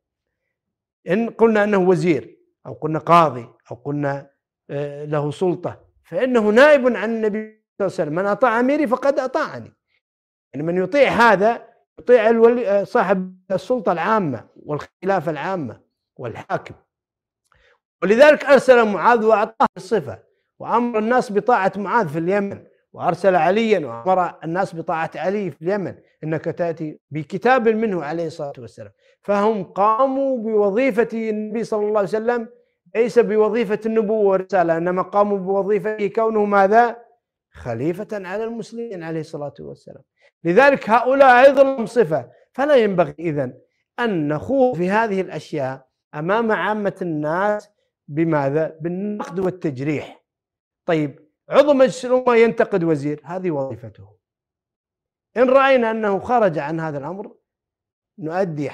إن قلنا أنه وزير أو قلنا قاضي أو قلنا له سلطة، فإنه نائب عن النبي صلى الله عليه وسلم. من أطاع أميري فقد أطاعني، يعني من يطيع هذا يطيع صاحب السلطة العامة والخلافة العامة والحاكم. ولذلك أرسل معاذ وأعطاه الصفة، وأمر الناس بطاعة معاذ في اليمن، وأرسل عليا وأمر الناس بطاعة علي في اليمن، إنك تأتي بكتاب منه عليه الصلاة والسلام. فهم قاموا بوظيفة النبي صلى الله عليه وسلم، ليس بوظيفة النبوة والرسالة، إنما قاموا بوظيفة كونه ماذا؟ خليفة على المسلمين عليه الصلاة والسلام. لذلك هؤلاء أيضا لهم صفة، فلا ينبغي إذن أن نخوض في هذه الأشياء أمام عامة الناس. بماذا؟ بالنقد والتجريح. طيب، عضو مجلس الأمة ينتقد وزير، هذه وظيفته. إن رأينا أنه خرج عن هذا الأمر نؤدي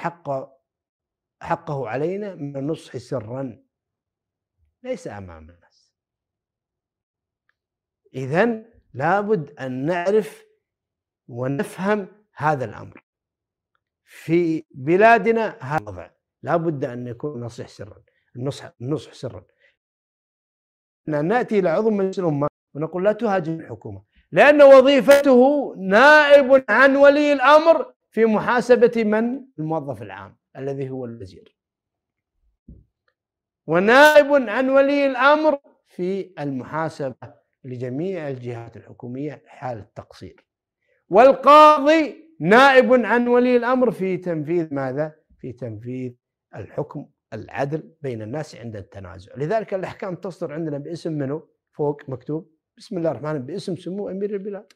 حقه علينا من النصح سرا، ليس أمام الناس. إذن لابد أن نعرف ونفهم هذا الأمر. في بلادنا هذا الوضع، لابد أن يكون النصح سرا، النصح سرا. نأتي إلى عضو مجلس الأمة ونقول لا تهاجم الحكومة، لأن وظيفته نائب عن ولي الأمر في محاسبة من؟ الموظف العام الذي هو الوزير، ونائب عن ولي الأمر في المحاسبة لجميع الجهات الحكومية حال التقصير. والقاضي نائب عن ولي الأمر في تنفيذ ماذا؟ في تنفيذ الحكم العدل بين الناس عند التنازع. لذلك الأحكام تصدر عندنا باسم منه، فوق مكتوب بسم الله الرحمن الرحيم، باسم سمو أمير البلاد.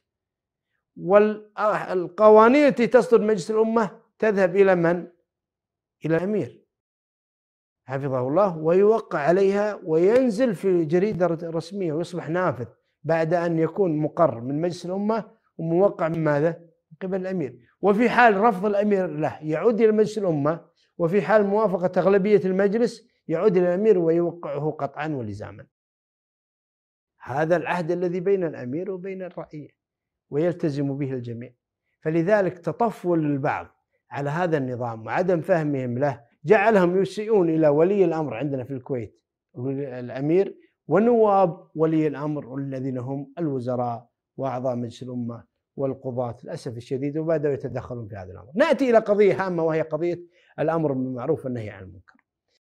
والقوانين التي تصدر مجلس الأمة تذهب إلى من؟ إلى الأمير حفظه الله، ويوقع عليها وينزل في جريدة رسمية ويصبح نافذ بعد أن يكون مقر من مجلس الأمة وموقع من ماذا؟ من قبل الأمير. وفي حال رفض الأمير له يعود إلى مجلس الأمة، وفي حال موافقة أغلبية المجلس يعود إلى الأمير ويوقعه قطعا ولزاما. هذا العهد الذي بين الأمير وبين الرعية، ويلتزم به الجميع. فلذلك تطفل البعض على هذا النظام وعدم فهمهم له جعلهم يسيئون إلى ولي الأمر عندنا في الكويت، الأمير ونواب ولي الأمر الذين هم الوزراء وأعضاء مجلس الأمة والقضاة، للأسف الشديد، وبدأوا يتدخلون في هذا الأمر. نأتي إلى قضية هامة، وهي قضية الأمر بالمعروف والنهي عن المنكر.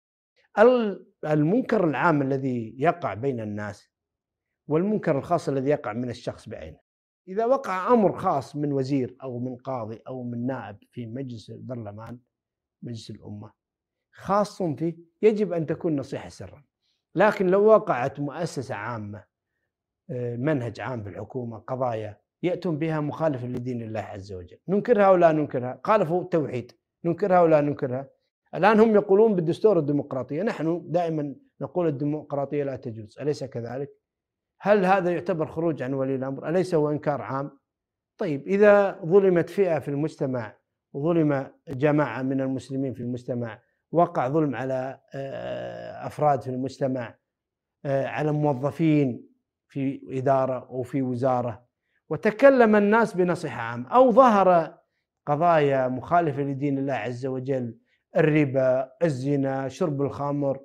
المنكر العام الذي يقع بين الناس والمنكر الخاص الذي يقع من الشخص بعينه. إذا وقع أمر خاص من وزير أو من قاضي أو من نائب في مجلس البرلمان، مجلس الأمة، خاص فيه، يجب أن تكون نصيحة سرا. لكن لو وقعت مؤسسة عامة، منهج عام في الحكومة، قضايا يأتون بها مخالفة لدين الله عز وجل، ننكرها ولا ننكرها؟ خالفوا التوحيد، ننكرها ولا ننكرها؟ الآن هم يقولون بالدستور الديمقراطية، نحن دائما نقول الديمقراطية لا تجوز، أليس كذلك؟ هل هذا يعتبر خروج عن ولي الأمر؟ أليس هو إنكار عام؟ طيب إذا ظلمت فئة في المجتمع وظلم جماعة من المسلمين في المجتمع، وقع ظلم على أفراد في المجتمع، على موظفين في إدارة أو في وزارة، وتكلم الناس بنصيحة عامة، أو ظهر قضايا مخالفة لدين الله عز وجل، الربا، الزنا، شرب الخمر،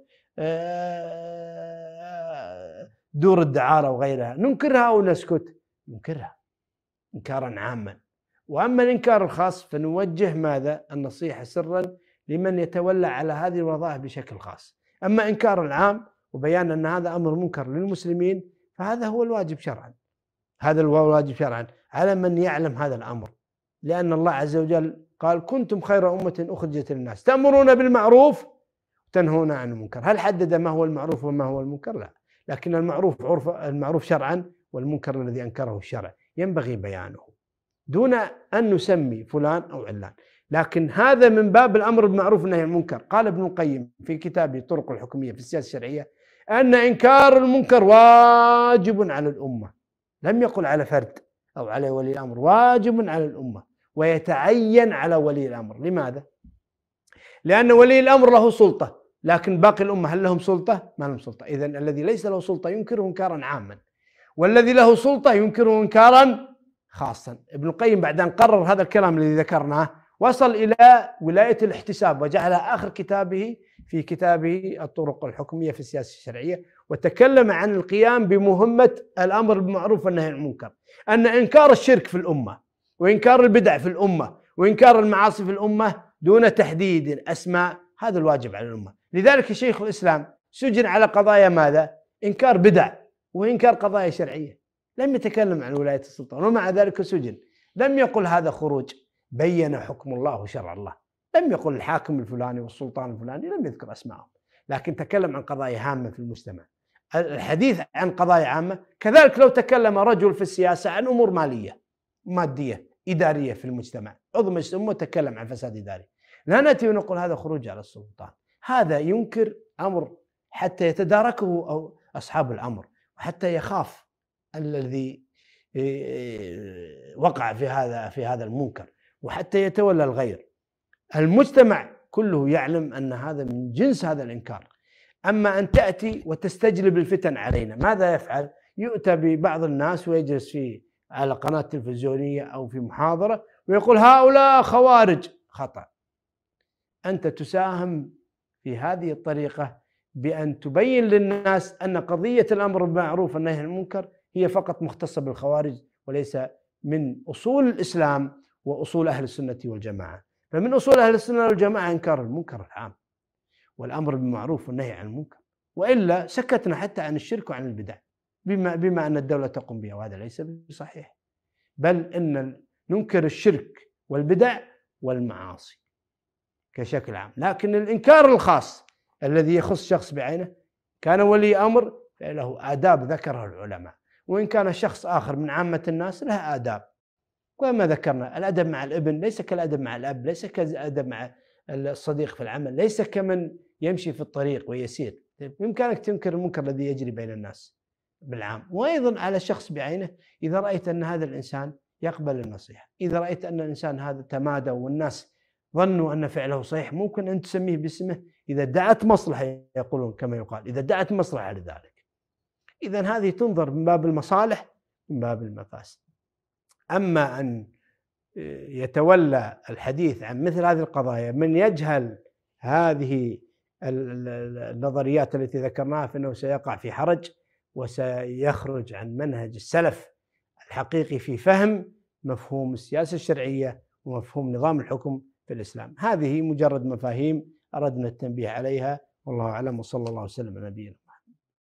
دور الدعارة وغيرها، ننكرها أو نسكت؟ ننكرها إنكارا عاما. وأما الإنكار الخاص فنوجه ماذا؟ النصيحة سرا لمن يتولى على هذه الوظائف بشكل خاص. أما إنكار العام وبيان أن هذا أمر منكر للمسلمين فهذا هو الواجب شرعا، هذا هو الواجب شرعا على من يعلم هذا الأمر، لأن الله عز وجل قال: كنتم خير أمة أخرجت للناس تأمرون بالمعروف وتنهون عن المنكر. هل حدد ما هو المعروف وما هو المنكر؟ لا، لكن المعروف شرعا، والمنكر الذي أنكره الشرع ينبغي بيانه دون أن نسمي فلان أو علان. لكن هذا من باب الأمر بالمعروف والنهي عن المنكر. قال ابن القيم في كتابه الطرق الحكمية في السياسة الشرعية أن إنكار المنكر واجب على الأمة، لم يقل على فرد أو على ولي الأمر، واجب على الأمة ويتعين على ولي الأمر. لماذا؟ لأن ولي الأمر له سلطة، لكن باقي الأمة هل لهم سلطة؟ ما لهم سلطة. إذن الذي ليس له سلطة ينكره إنكارا عاما، والذي له سلطة ينكره إنكارا خاصا. ابن القيم بعد أن قرر هذا الكلام الذي ذكرناه وصل إلى ولاية الاحتساب وجعلها آخر كتابه في كتابه الطرق الحكمية في السياسة الشرعية، وتكلم عن القيام بمهمة الأمر بالمعروف والنهي عن المنكر، أن إنكار الشرك في الأمة وإنكار البدع في الأمة وإنكار المعاصي في الأمة دون تحديد أسماء هذا الواجب على الأمة. لذلك شيخ الإسلام سجن على قضايا ماذا؟ إنكار بدع وإنكار قضايا شرعية، لم يتكلم عن ولاية السلطان، ومع ذلك سجن. لم يقل هذا خروج، بين حكم الله وشرع الله، لم يقل الحاكم الفلاني والسلطان الفلاني، لم يذكر أسمائهم، لكن تكلم عن قضايا هامة في المجتمع. الحديث عن قضايا عامة كذلك لو تكلم رجل في السياسة عن أمور مالية مادية إدارية في المجتمع، عضو مجلس الأمة تكلم عن فساد إداري، لا نأتي ونقول هذا خروج على السلطان. هذا ينكر أمر حتى يتداركه أو أصحاب الأمر، وحتى يخاف الذي وقع في هذا المنكر، وحتى يتولى الغير. المجتمع كله يعلم أن هذا من جنس هذا الإنكار. أما أن تأتي وتستجلب الفتن علينا، ماذا يفعل؟ يؤتى ببعض الناس ويجلس على قناة تلفزيونية أو في محاضرة ويقول هؤلاء خوارج. خطأ. أنت تساهم في هذه الطريقة بأن تبين للناس أن قضية الأمر بالمعروف والنهي عن المنكر هي فقط مختصة بالخوارج وليس من أصول الإسلام وأصول أهل السنة والجماعة. فمن أصول أهل السنة والجماعة إنكار المنكر العام والأمر بالمعروف والنهي عن المنكر، وإلا سكتنا حتى عن الشرك وعن البدع بما أن الدولة تقوم بها، وهذا ليس بصحيح، بل إن ننكر الشرك والبدع والمعاصي كشكل عام. لكن الإنكار الخاص الذي يخص شخص بعينه، كان ولي أمر له آداب ذكرها العلماء، وإن كان شخص آخر من عامة الناس لها آداب. وما ذكرنا الأدب مع الابن ليس كالأدب مع الأب، ليس كالأدب مع الصديق في العمل، ليس كمن يمشي في الطريق ويسير. بإمكانك تنكر المنكر الذي يجري بين الناس بالعام. وأيضا على الشخص بعينه، إذا رأيت أن هذا الإنسان يقبل النصيحة، إذا رأيت أن الإنسان هذا تمادى والناس ظنوا أن فعله صحيح، ممكن أن تسميه باسمه إذا دعت مصلحة، يقولون كما يقال إذا دعت مصلحة لذلك. إذن هذه تنظر من باب المصالح من باب المفاسد. أما أن يتولى الحديث عن مثل هذه القضايا من يجهل هذه النظريات التي ذكرناها، فإنه سيقع في حرج وسيخرج عن منهج السلف الحقيقي في فهم مفهوم السياسة الشرعية ومفهوم نظام الحكم في الإسلام. هذه مجرد مفاهيم أردنا التنبيه عليها، والله أعلم، وصلى الله وسلم على نبينا.